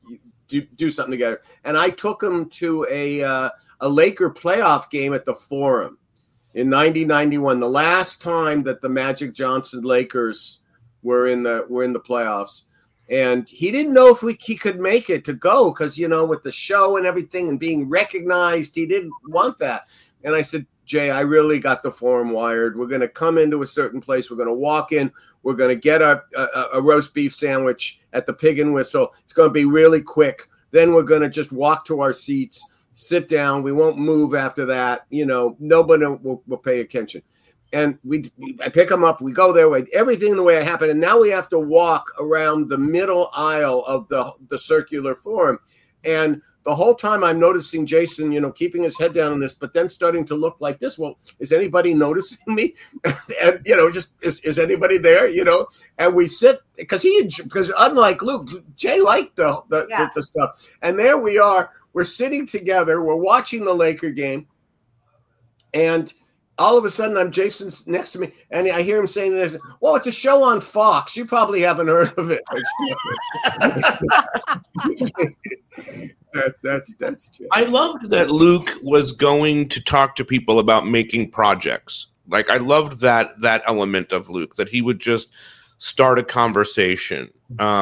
do something together. And I took him to a Laker playoff game at the Forum in 1991, the last time that the Magic Johnson Lakers were in the playoffs. And he didn't know if he could make it to go because, with the show and everything and being recognized, he didn't want that. And I said, Jay, I really got the Forum wired. We're going to come into a certain place. We're going to walk in. We're going to get a roast beef sandwich at the Pig and Whistle. It's going to be really quick. Then we're going to just walk to our seats, sit down. We won't move after that. Nobody will pay attention. And I pick him up. We go there. Everything the way it happened. And now we have to walk around the middle aisle of the circular Forum. And the whole time I'm noticing Jason, keeping his head down on this, but then starting to look like this. Well, is anybody noticing me? And just is anybody there? And we sit because unlike Luke, Jay liked the stuff. And there we are. We're sitting together. We're watching the Laker game, and all of a sudden, Jason's next to me, and I hear him saying, "Well, it's a show on Fox. You probably haven't heard of it." That's true.
I loved that Luke was going to talk to people about making projects. Like I loved that element of Luke, that he would just start a conversation.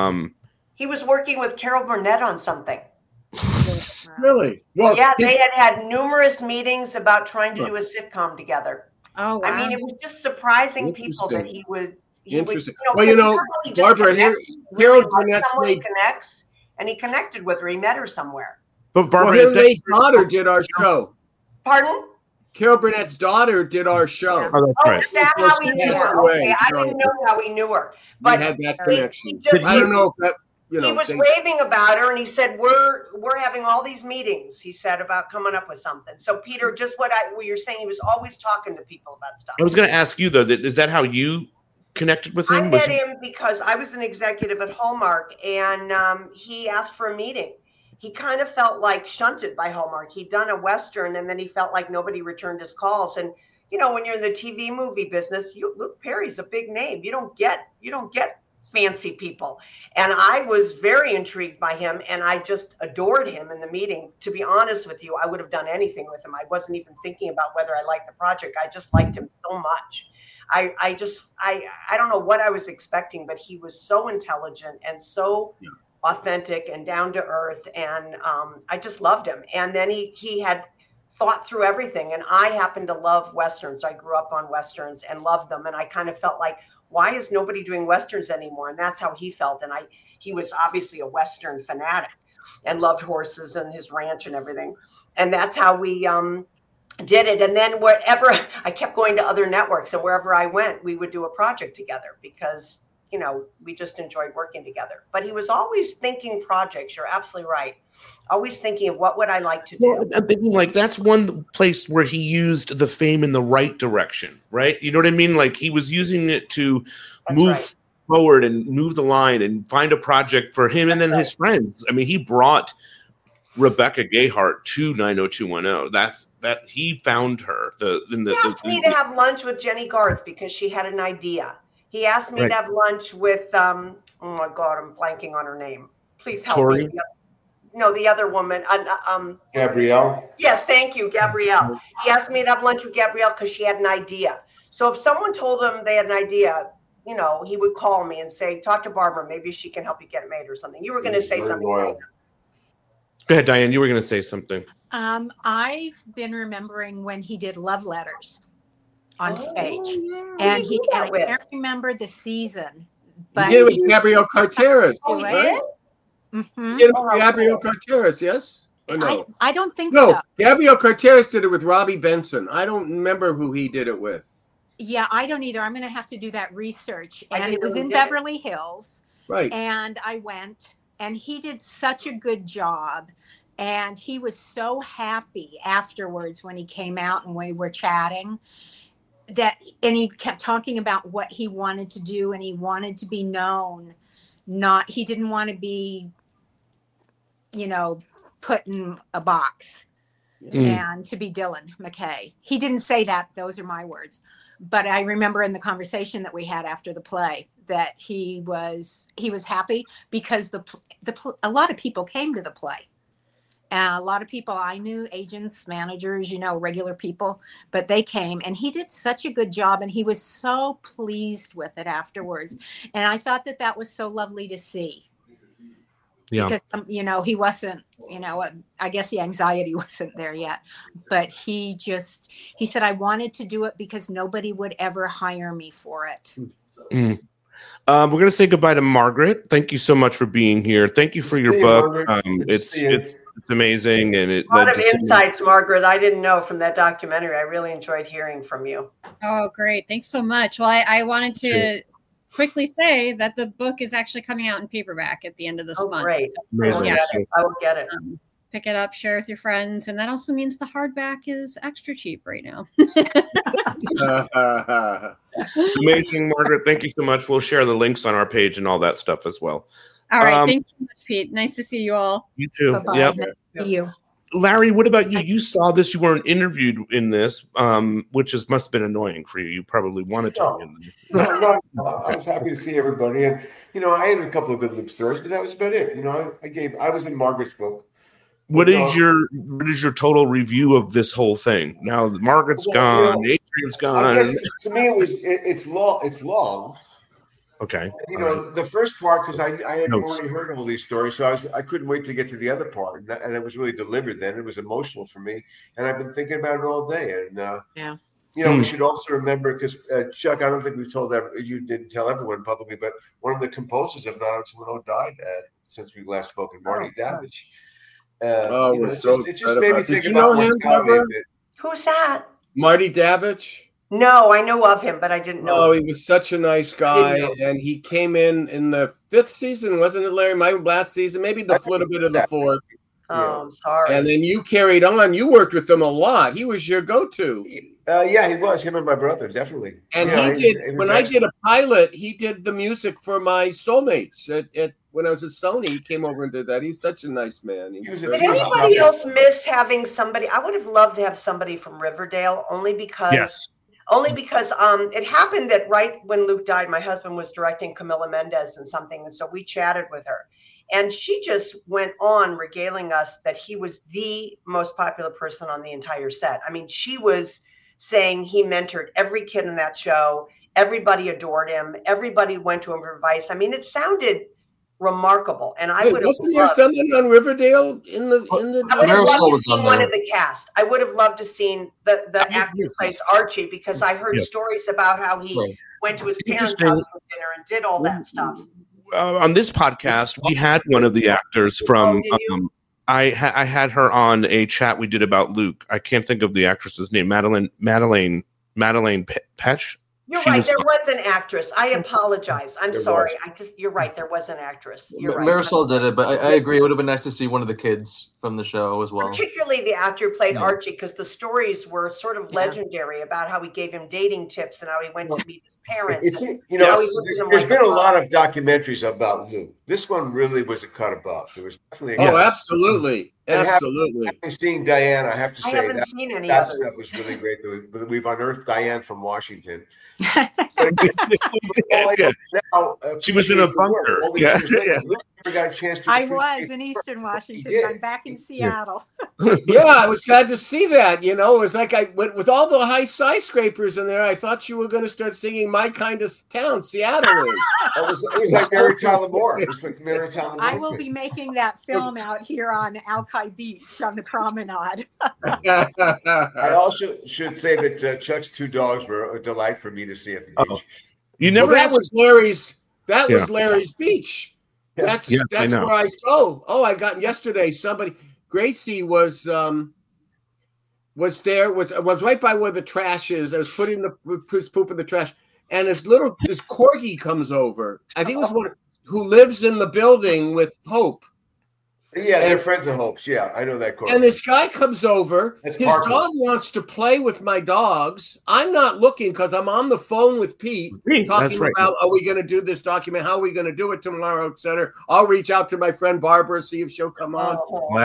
He was working with Carol Burnett on something.
Really?
Well, yeah, they had numerous meetings about trying to do a sitcom together.
Oh, wow.
I mean, it was just surprising people that he would.
Interesting. Barbara, Carol Burnett's
connects, and he connected with her. He met her somewhere.
But Barbara,
his late daughter did our show.
Pardon?
Carol Burnett's daughter did our show.
Yeah. Is that how we knew her? Okay, I didn't know how we knew her. But
we had that connection. I don't know if that.
He was raving about her, and he said, "We're having all these meetings." He said about coming up with something. So, Peter, just what you're saying, he was always talking to people about stuff.
I was going to ask you though, is that how you connected with him?
I met him because I was an executive at Hallmark, and he asked for a meeting. He kind of felt like shunted by Hallmark. He'd done a Western, and then he felt like nobody returned his calls. And when you're in the TV movie business, Luke Perry's a big name. You don't get fancy people. And I was very intrigued by him, and I just adored him in the meeting. To be honest with you, I would have done anything with him. I wasn't even thinking about whether I liked the project. I just liked him so much. I don't know what I was expecting, but he was so intelligent and so authentic and down to earth. And I just loved him. And then he had thought through everything. And I happen to love Westerns. I grew up on Westerns and loved them. And I kind of felt like, why is nobody doing Westerns anymore? And that's how he felt. And he was obviously a Western fanatic and loved horses and his ranch and everything. And that's how we did it. And then wherever I kept going to other networks, and wherever I went, we would do a project together because, we just enjoyed working together. But he was always thinking projects. You're absolutely right. Always thinking of what would I like to do.
Well, I'm thinking that's one place where he used the fame in the right direction, right? You know what I mean? Like he was using it to move forward and move the line and find a project for him and then his friends. I mean, he brought Rebecca Gayheart to 90210. That he found her.
He asked me to have lunch with Jenny Garth because she had an idea. He asked me to have lunch with, oh my God, I'm blanking on her name. Please help me. No, the other woman.
Gabrielle?
Yes, thank you, Gabrielle. He asked me to have lunch with Gabrielle because she had an idea. So if someone told him they had an idea, you know, he would call me and say, talk to Barbara, maybe she can help you get it made or something. You were going to say something.
Go ahead, Diane. You were going to say something.
I've been remembering when he did Love Letters on stage, and I can't remember the season, but
he did it with Gabrielle Carteris.
Right?
He did it with Gabrielle Carteris, yes? Or no?
I don't think
so.
No,
Gabrielle Carteris did it with Robbie Benson. I don't remember who he did it with.
Yeah, I don't either. I'm going to have to do that research. And it was in Beverly Hills.
Right.
And I went, and he did such a good job. And he was so happy afterwards when he came out and we were chatting and he kept talking about what he wanted to do, and he wanted to be known. He didn't want to be, you know, put in a box and to be Dylan McKay. He didn't say that. Those are my words. But I remember in the conversation that we had after the play that he was happy because a lot of people came to the play. A lot of people I knew, agents, managers, you know, regular people, but they came, and he did such a good job, and he was so pleased with it afterwards. And I thought that was so lovely to see. Yeah. Because, you know, he wasn't, you know, I guess the anxiety wasn't there yet, but he said, I wanted to do it because nobody would ever hire me for it.
Mm. We're going to say goodbye to Margaret. Thank you so much for being here. Thank you for your book. It's amazing. And
a lot of insights, Margaret, I didn't know from that documentary. I really enjoyed hearing from you.
Oh, great. Thanks so much. Well, I wanted to quickly say that the book is actually coming out in paperback at the end of this month.
Great.
So,
I will get it.
Pick it up, share with your friends. And that also means the hardback is extra cheap right now.
Amazing, Margaret. Thank you so much. We'll share the links on our page and all that stuff as well.
All right. Thanks so much, Pete. Nice to see you all.
You too.
Bye-bye.
Yep.
Nice to see you.
Larry, what about you? You saw this. You weren't interviewed in this, which must have been annoying for you. You probably wanted to.
No, I was happy to see everybody. And, you know, I had a couple of good Luke stories, but that was about it. You know, I was in Margaret's book.
What is your total review of this whole thing? Now Margaret's gone, Adrian's gone.
I guess to me, it's long.
Okay.
You know, the first part, because I had already heard all these stories, so I couldn't wait to get to the other part, and it was really delivered then. It was emotional for me, and I've been thinking about it all day. And you know, we should also remember, because Chuck, I don't think we've told you didn't tell everyone publicly, but one of the composers of 90210 died since we last spoke, Marty Davidge. It just made me think about him.
Who's that?
Marty Davidge.
No, I know of him, but I didn't know.
Oh, he was such a nice guy, and he came in the 5th season, wasn't it, Larry? My last season, maybe the little bit of the 4th.
Oh, I'm sorry.
And then you carried on. You worked with him a lot. He was your go-to.
Yeah, he was. Him and my brother, definitely.
And he did. When I did a pilot, he did the music for my Soulmates when I was at Sony. He came over and did that. He's such a nice man.
Did anybody else miss having somebody? I would have loved to have somebody from Riverdale, only because.
Yes.
Only because it happened that right when Luke died, my husband was directing Camila Mendez and something, and so we chatted with her. And she just went on regaling us that he was the most popular person on the entire set. I mean, she was saying he mentored every kid in that show. Everybody adored him. Everybody went to him for advice. I mean, it sounded remarkable. And I would have
wasn't there someone on Riverdale in the
I would have loved to see one of the cast. I would have loved to seen the actor who plays Archie, because I heard stories about how he went to his parents' house for dinner and did all that stuff.
On this podcast, we had one of the actors from. I had her on a chat we did about Luke. I can't think of the actress's name. Madeleine Petsch.
You're right. There was an actress. I apologize. I'm sorry. You're right. There was an actress. You're right.
Marisol did it, but I agree. It would have been nice to see one of the kids from the show as well.
Particularly the actor who played Archie, because the stories were sort of legendary about how he gave him dating tips and how he went to meet his parents.
There's been a lot of documentaries about Luke. This one really was a cut above. There was definitely
absolutely. Absolutely.
Having seen Diane, I have to say
haven't seen any
that
of
stuff was really great. We've unearthed Diane from Washington.
She was in a bunker.
Never got a chance to
I was in Eastern Washington. I'm back in Seattle.
Yeah, I was glad to see that. You know, it was like I went with all the high skyscrapers in there. I thought you were going to start singing "My Kind of Town," Seattle is.
It was like Mary Tyler Moore. It was like Mary Tyler Moore.
I will be making that film out here on Alki Beach on the promenade.
I also should say that Chuck's two dogs were a delight for me to see at the beach.
You never.
That was Larry's. That was Larry's beach. That's where I. I got yesterday. Somebody. Gracie was there, was right by where the trash is. I was putting his poop in the trash, and this corgi comes over. I think it was one who lives in the building with Hope.
Yeah, they're friends of Hope's. Yeah, I know that corgi.
And this guy comes over. His dog wants to play with my dogs. I'm not looking because I'm on the phone with Pete talking about, are we going to do this document? How are we going to do it tomorrow, et cetera. I'll reach out to my friend Barbara, see if she'll come on.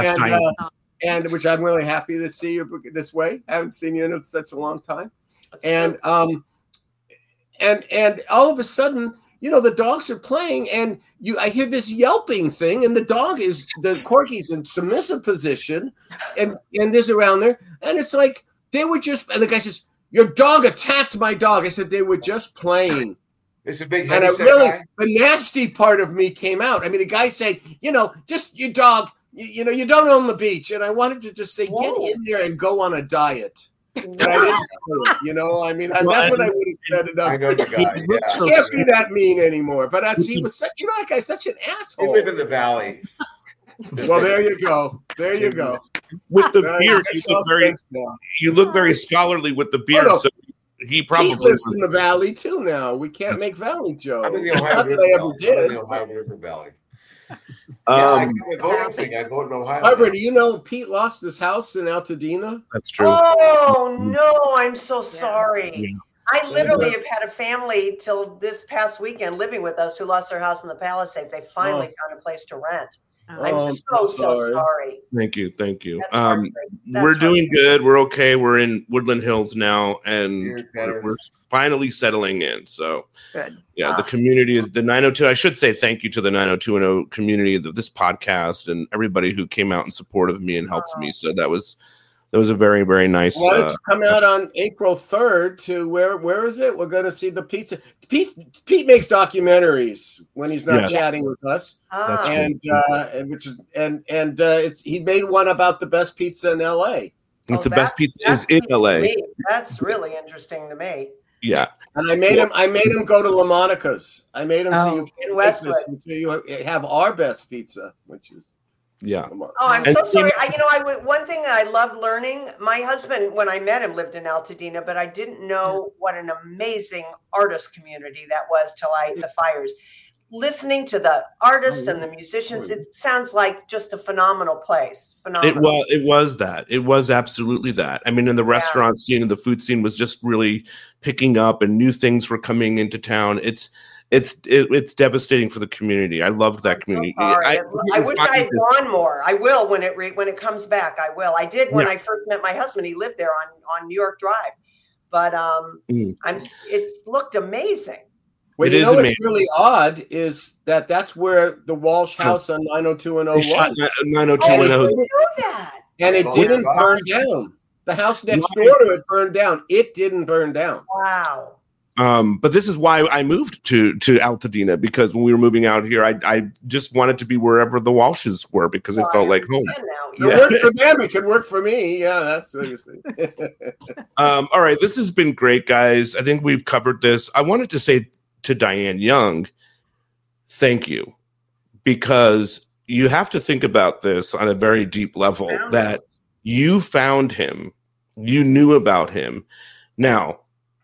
And which I'm really happy to see you this way. I haven't seen you in such a long time. And all of a sudden, you know, the dogs are playing, and I hear this yelping thing, and the corgi's in submissive position, and is around there, and it's like they were just. And the guy says, "Your dog attacked my dog." I said they were just playing.
It's a big.
And the nasty part of me came out. I mean, the guy said, "You know, just your dog. You know, you don't own the beach." And I wanted to just say, "Get in there and go on a diet." But I didn't say it, you know. I mean, that's what I would have said.
I know the guy.
Can't be that mean anymore. But he was such, you know, that guy's such an asshole.
He lived in the valley.
Well, there you go. There you go.
With the beard, you look very scholarly with the beard. So he probably
lives in the valley too. Now we can't make valley jokes.
I'm in the Ohio River Valley. I'm in the Ohio River Valley. I vote in Ohio.
Barbara, do you know Pete lost his house in Altadena?
That's true.
Oh no, I'm so sorry. Yeah. I literally have had a family till this past weekend living with us who lost their house in the Palisades. They finally found a place to rent. I'm so sorry.
Thank you. We're doing good. We're okay. We're in Woodland Hills now, and we're finally settling in. So
good.
Yeah, the community is the 902. I should say thank you to the 90210 community of this podcast and everybody who came out in support of me and helped me. So that was a very, very nice.
Why don't you come out on April 3rd to where is it? We're going to see the pizza. Pete makes documentaries when he's not chatting with us. He made one about the best pizza in LA.
The best pizza is in LA.
That's really interesting to me.
Yeah.
And I made him go to La Monica's. I made him see
in Westwood
until you have our best pizza, which is
Oh, I'm so sorry. One thing that I loved learning, my husband, when I met him, lived in Altadena, but I didn't know what an amazing artist community that was till the fires. Listening to the artists and the musicians, it sounds like just a phenomenal place. Phenomenal.
It was that. It was absolutely that. I mean, in the restaurant scene and the food scene was just really picking up, and new things were coming into town. It's devastating for the community. I loved that community.
I wish I had gone more. I will when it comes back. I will. I did when I first met my husband. He lived there on New York Drive, but it's looked amazing.
Well, you know what's really odd is that's where the Walsh house on 90210 was.
90210.
I didn't know that.
And it didn't burn down. The house next door to it burned down. It didn't burn down.
Wow.
But this is why I moved to Altadena, because when we were moving out here, I just wanted to be wherever the Walshes were because it felt like home.
It worked for them. It could work for me. Yeah, that's what you're saying.
All right. This has been great, guys. I think we've covered this. I wanted to say to Diane Young, thank you, because you have to think about this on a very deep level, that you found him, you knew about him. Now,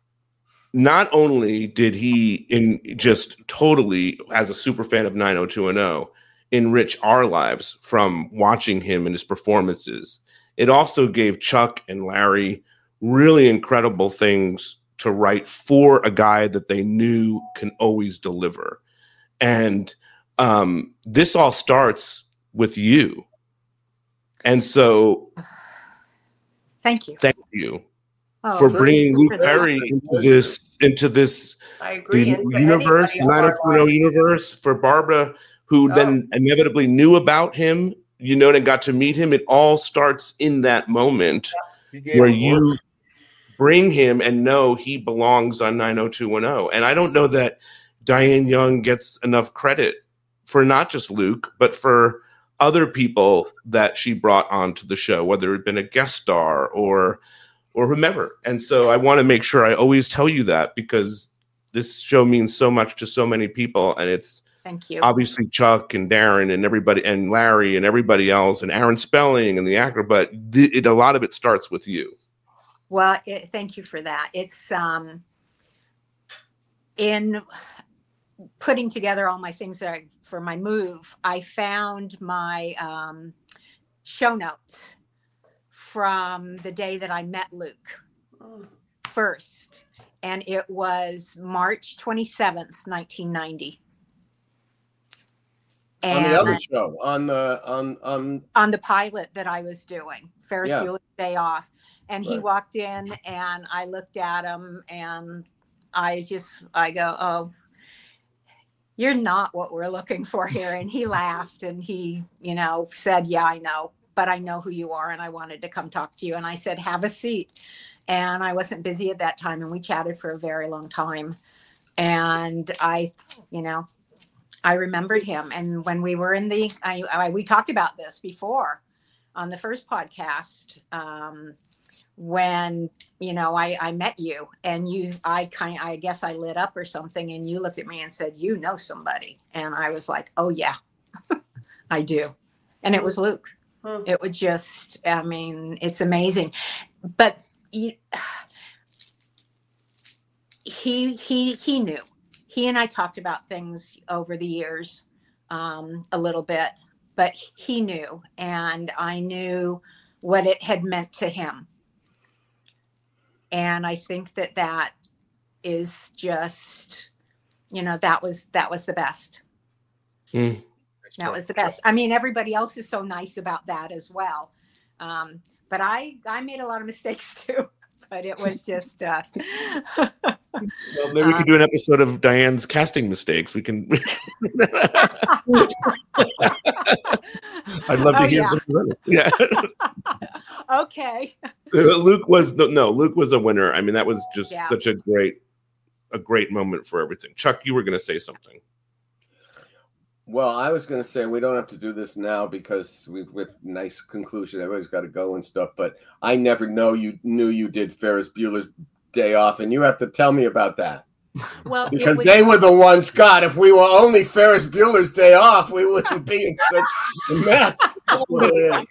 not only did he just totally, as a super fan of 90210, enrich our lives from watching him and his performances, it also gave Chuck and Larry really incredible things to write for a guy that they knew can always deliver. And this all starts with you. And so
thank you
for bringing Luke Perry into this universe, the 90210 universe, for Barbara, who then inevitably knew about him and got to meet him. It all starts in that moment where you bring him and know he belongs on 90210. And I don't know that Diane Young gets enough credit for not just Luke, but for other people that she brought onto the show, whether it had been a guest star or whomever. And so I want to make sure I always tell you that, because this show means so much to so many people. And it's
Thank you.
Obviously Chuck and Darren and everybody and Larry and everybody else and Aaron Spelling and the actor, but a lot of it starts with you.
Well, thank you for that. It's in putting together all my things for my move, I found my show notes from the day that I met Luke first. And it was March 27th, 1990. And
on the other show, on
the pilot that I was doing, Ferris Bueller's Day Off. And he walked in and I looked at him and I go, oh, you're not what we're looking for here. And he laughed and he, said, yeah, I know, but I know who you are. And I wanted to come talk to you. And I said, have a seat. And I wasn't busy at that time. And we chatted for a very long time. And I remembered him. And when we were in we talked about this before on the first podcast, when, I met you and I guess I lit up or something and you looked at me and said, you know somebody. And I was like, oh yeah, I do. And it was Luke. It was just, it's amazing. But he knew. He and I talked about things over the years a little bit, but he knew, and I knew what it had meant to him. And I think that is just, that was the best. That was the best. Everybody else is so nice about that as well. But I made a lot of mistakes too, but it was just,
well, maybe we could do an episode of Diane's casting mistakes. We can. I'd love to hear some. Yeah.
Okay.
Luke was a winner. That was just such a great moment for everything. Chuck, you were going to say something.
Well, I was going to say we don't have to do this now because with nice conclusion, everybody's got to go and stuff. But I never knew you did Ferris Bueller's Day Off, and you have to tell me about that.
Well,
because they were the ones. God, if we were only Ferris Bueller's Day Off, we wouldn't be in such a mess.
Did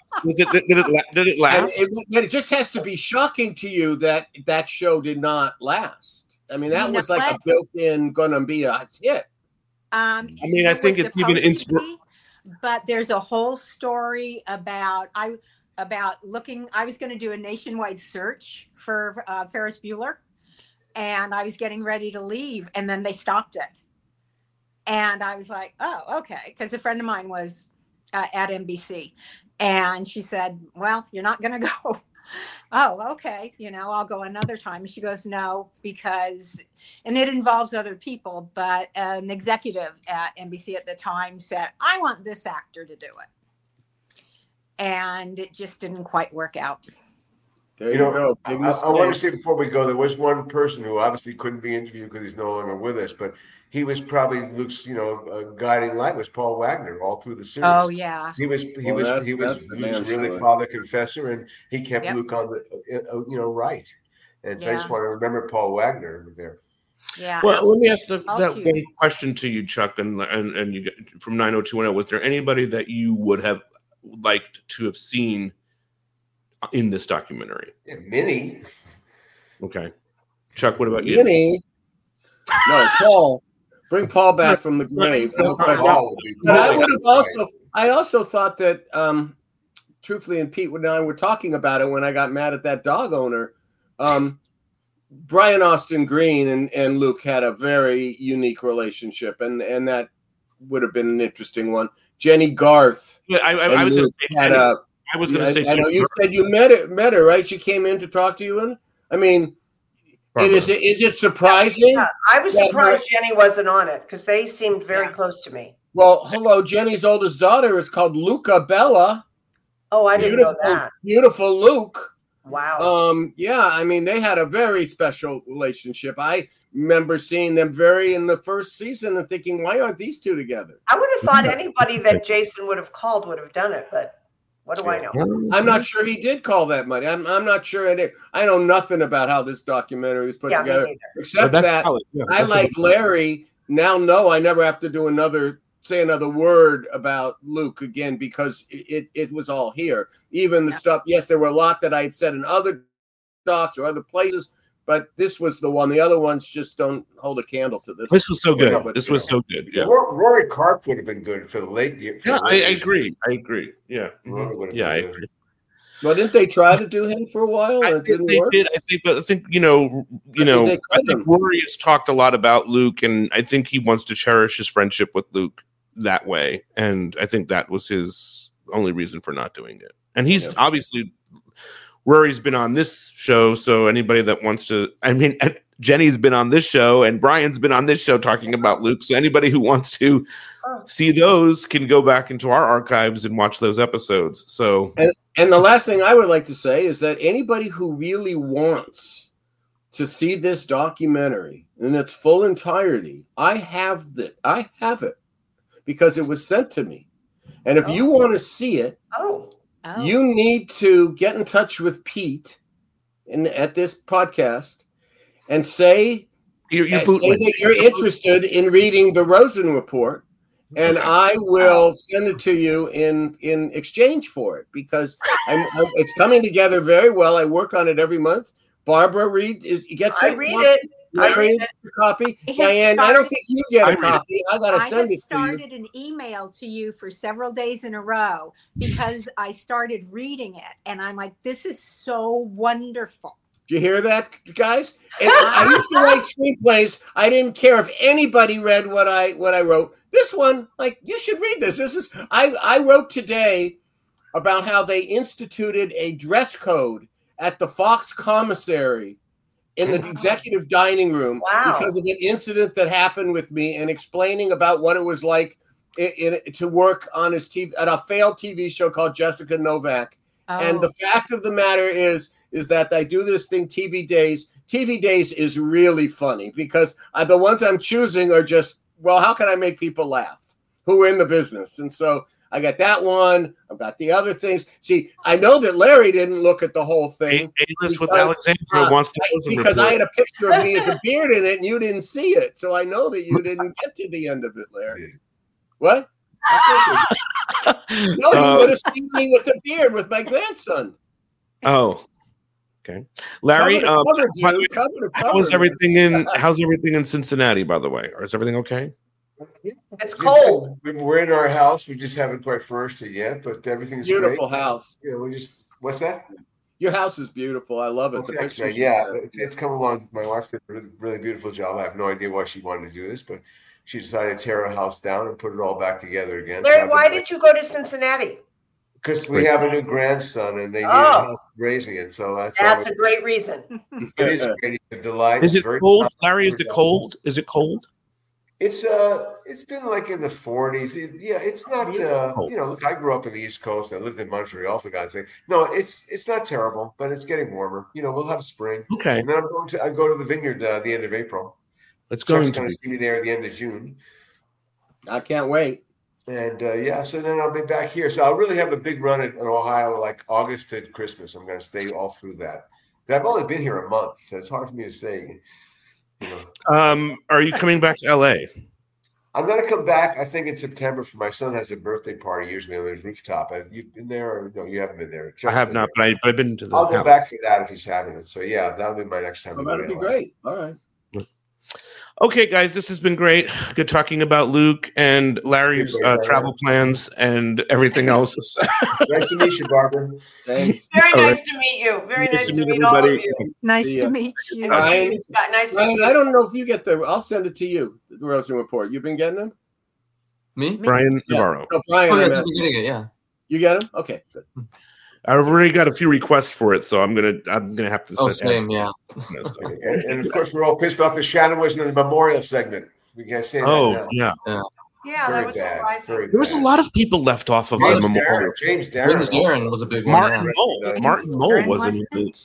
it last?
It just has to be shocking to you that show did not last. That was like a built-in gonna be a hit.
I think it's even inspirational.
But there's a whole story about looking. I was going to do a nationwide search for Ferris Bueller, and I was getting ready to leave, and then they stopped it. And I was like, oh, okay, because a friend of mine was at NBC, and she said, well, you're not going to go. Oh, okay. I'll go another time. And she goes, no, and it involves other people, but an executive at NBC at the time said, I want this actor to do it. And it just didn't quite work out.
There you go. I want to say before we go, there was one person who obviously couldn't be interviewed because he's no longer with us, but he was probably Luke's, guiding light was Paul Wagner all through the series.
Oh yeah,
he was Luke's really father confessor, and he kept Luke on the, right. And so I just want to remember Paul Wagner there.
Yeah.
Well, let me ask that one question to you, Chuck, and you from 90210. Was there anybody that you would have liked to have seen in this documentary?
Yeah, Minnie.
Okay, Chuck. What about you?
Minnie. No, Paul. Bring Paul back from the grave. No question. But I also thought that, truthfully, and Pete and I were talking about it when I got mad at that dog owner. Brian Austin Green and Luke had a very unique relationship, and that would have been an interesting one. Jenny Garth.
Yeah, I was going to say.
I know you said you met her, right? She came in to talk to you, and is it surprising?
Yeah, I was surprised Jenny wasn't on it because they seemed very close to me.
Well, hello. Jenny's oldest daughter is called Luca Bella.
Oh, I didn't know that.
Beautiful Luke.
Wow.
Yeah, I mean, they had a very special relationship. I remember seeing them in the first season and thinking, why aren't these two together?
I would have thought anybody that Jason would have called would have done it, but what do I know?
I'm not sure he did call that money. I'm not sure. I know nothing about how this documentary was put together, except that I like Larry. Now, no, I never have to say another word about Luke again because it was all here. Even the stuff, yes, there were a lot that I had said in other docs or other places, but this was the one. The other ones just don't hold a candle to this.
This was so good. This was so good. Yeah.
Rory Karp would have been good for the late year.
Yeah, I agree. Yeah. Yeah, I agree.
Well, didn't they try to do him for a while? And it didn't work?
Did. I think I think Rory has talked a lot about Luke, and I think he wants to cherish his friendship with Luke that way. And I think that was his only reason for not doing it. And he's obviously Rory's been on this show, so anybody that wants to, I mean, Jenny's been on this show and Brian's been on this show talking about Luke. So anybody who wants to see those can go back into our archives and watch those episodes. So,
and the last thing I would like to say is that anybody who really wants to see this documentary in its full entirety, I have it because it was sent to me. And if you want to see it, you need to get in touch with Pete at this podcast and say that you're interested in reading the Rosen Report, and I will send it to you in exchange for it because it's coming together very well. I work on it every month. Barbara gets it.
I read it.
I read a copy. Diane, I don't think you get a copy. I got to send it to you.
I started an email to you for several days in a row because I started reading it, and I'm like, this is so wonderful.
Do you hear that, guys? And I used to write screenplays. I didn't care if anybody read what I wrote. This one, like, you should read this. I wrote today about how they instituted a dress code at the Fox commissary in the executive dining room because of an incident that happened with me, and explaining about what it was like to work on at a failed TV show called Jessica Novak. And the fact of the matter is that I do this thing, TV Days. TV Days is really funny because the ones I'm choosing are just, well, how can I make people laugh who are in the business? And so I got that one. I've got the other things. See, I know that Larry didn't look at the whole thing.
A-list with Alexandra wants to
because I had a picture of me as a beard in it and you didn't see it. So I know that you didn't get to the end of it, Larry. What? No, you would have seen me with a beard with my grandson.
Oh, okay. Larry, how's everything in Cincinnati, by the way? Or is everything okay?
It's cold.
We're in our house. We just haven't quite furnished it yet, but everything's
beautiful
great.
House.
Yeah, what's that?
Your house is beautiful. I love it.
It's come along. My wife did a really, really beautiful job. I have no idea why she wanted to do this, but she decided to tear her house down and put it all back together again.
Larry, why did you go to Cincinnati?
Because we have a new grandson and they need help raising it. So
that's a great reason.
It is great. It's a delight.
Is it cold, Larry? Is it cold? Is it cold?
It's been like in the 40s. It's not look, I grew up in the East Coast. I lived in Montreal, for God's sake. No, it's not terrible, but it's getting warmer. We'll have spring.
Okay.
And then I go to the vineyard the end of April.
It's going
to see me there at the end of June.
I can't wait.
And so then I'll be back here. So I'll really have a big run in Ohio, like August to Christmas. I'm going to stay all through that. I've only been here a month, so it's hard for me to say.
Are you coming back to LA?
I'm going to come back, I think, in September. For my son has a birthday party usually on his rooftop. Have you been there? Or no, you haven't been there.
I have not, but I've been to the
I'll
house.
go back for that if he's having it. So yeah, that'll be my next time.
Well, that'll be great. All right.
Okay, guys, this has been great. Good talking about Luke and Larry's travel plans and everything else.
Nice to meet you, Barbara.
Thanks.
Very nice to meet you. Very nice to meet all of you.
Nice to meet you.
Ryan, I don't know if you get I'll send it to you, the Rosen Report. You've been getting them?
Me?
Brian Navarro.
No, Brian.
I'm getting it, yeah.
You get them? Okay, good.
I've already got a few requests for it, so I'm gonna have to.
Same, yeah.
And of course, we're all pissed off the Shannon was in the memorial segment. We can't say that now.
Yeah.
Yeah, that was surprising.
There was a lot of people left off of
James
the
Darren.
memorial.
James Darren
was a big one.
Martin Mull. Martin Mull wasn't.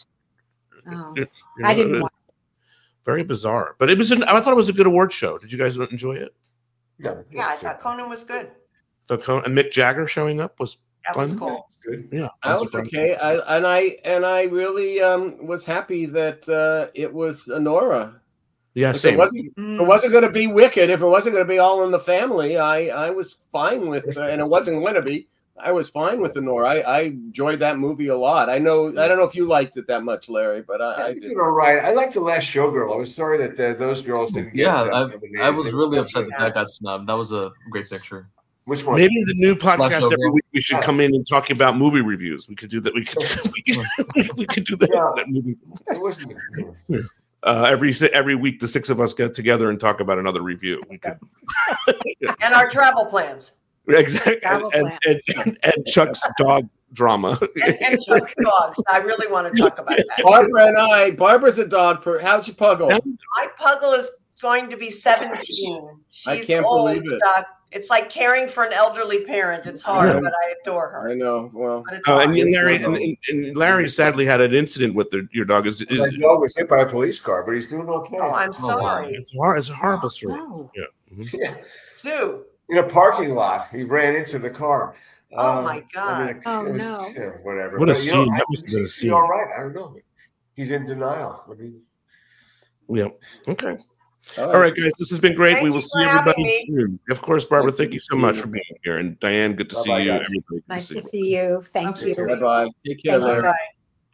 I didn't watch.
Very bizarre, but it was. I thought it was a good award show. Did you guys enjoy it?
Yeah, I thought Conan was good.
So and Mick Jagger showing up was
That
fun.
was cool.
Good.
Yeah,
That was okay. I really was happy that it was Nora.
Yeah,
If
same.
it wasn't going to be Wicked. If it wasn't going to be All in the Family, I was fine with, and it wasn't going to be. I was fine with Nora. I enjoyed that movie a lot. I don't know if you liked it that much, Larry, but I did.
All right. I liked The Last Showgirl. I was sorry that those girls didn't.
Yeah,
get
I was really upset that got snubbed. That was a great picture.
Which one?
Maybe the new
Last
podcast every
Showgirl.
week we should come in and talk about movie reviews. We could do that. We could do that. That movie.
It wasn't.
Every week the six of us get together and talk about another review. We could.
And our travel plans.
Exactly. And Chuck's dog drama.
And Chuck's dogs. I really want to talk about that.
Barbara's a dog. How's your Puggle?
My Puggle is going to be 17. She's
I can't
old,
believe it.
It's like caring for an elderly parent. It's hard,
Yeah.
but I adore her.
I know. Well,
But it's
And
hard.
Larry sadly had an incident with your dog.
My dog was hit by a police car, but he's doing okay.
Oh, I'm sorry.
It's a horrible story. Yeah.
Yeah.
Sue.
In a parking lot, he ran into the car.
Oh my God.
I mean, it was, yeah, whatever.
What a
But,
scene.
I
That must have been a
he's
scene.
all right. I don't know. He's in denial. I mean,
Yeah. Okay. All right, guys. This has been great.
Thank
we
you
will
for
see
having
everybody
me.
soon. Of course, Barbara. Thank you so much for being here, and Diane. Good to see you.
guys.
Everybody. good
Nice
see
to
you.
see you. Thank you.
Bye-bye. Take care,
Thank you.
Larry.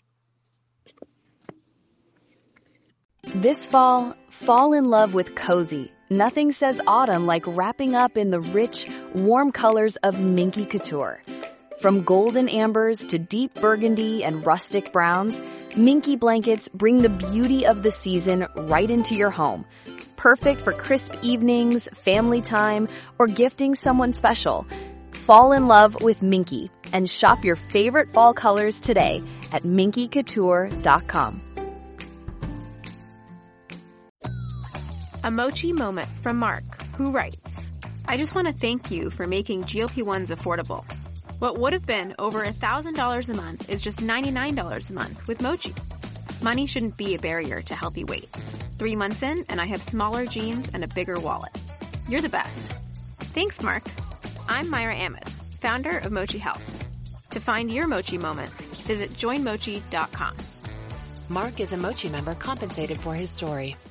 This fall in love with cozy. Nothing says autumn like wrapping up in the rich, warm colors of Minky Couture. From golden ambers to deep burgundy and rustic browns, Minky blankets bring the beauty of the season right into your home. Perfect for crisp evenings, family time, or gifting someone special. Fall in love with Minky and shop your favorite fall colors today at minkycouture.com.
A Mochi moment from Mark, who writes, I just want to thank you for making GLP-1s affordable. What would have been over $1,000 a month is just $99 a month with Mochi. Money shouldn't be a barrier to healthy weight. 3 months in, and I have smaller jeans and a bigger wallet. You're the best. Thanks, Mark. I'm Myra Ahmed, founder of Mochi Health. To find your Mochi moment, visit joinmochi.com.
Mark is a Mochi member compensated for his story.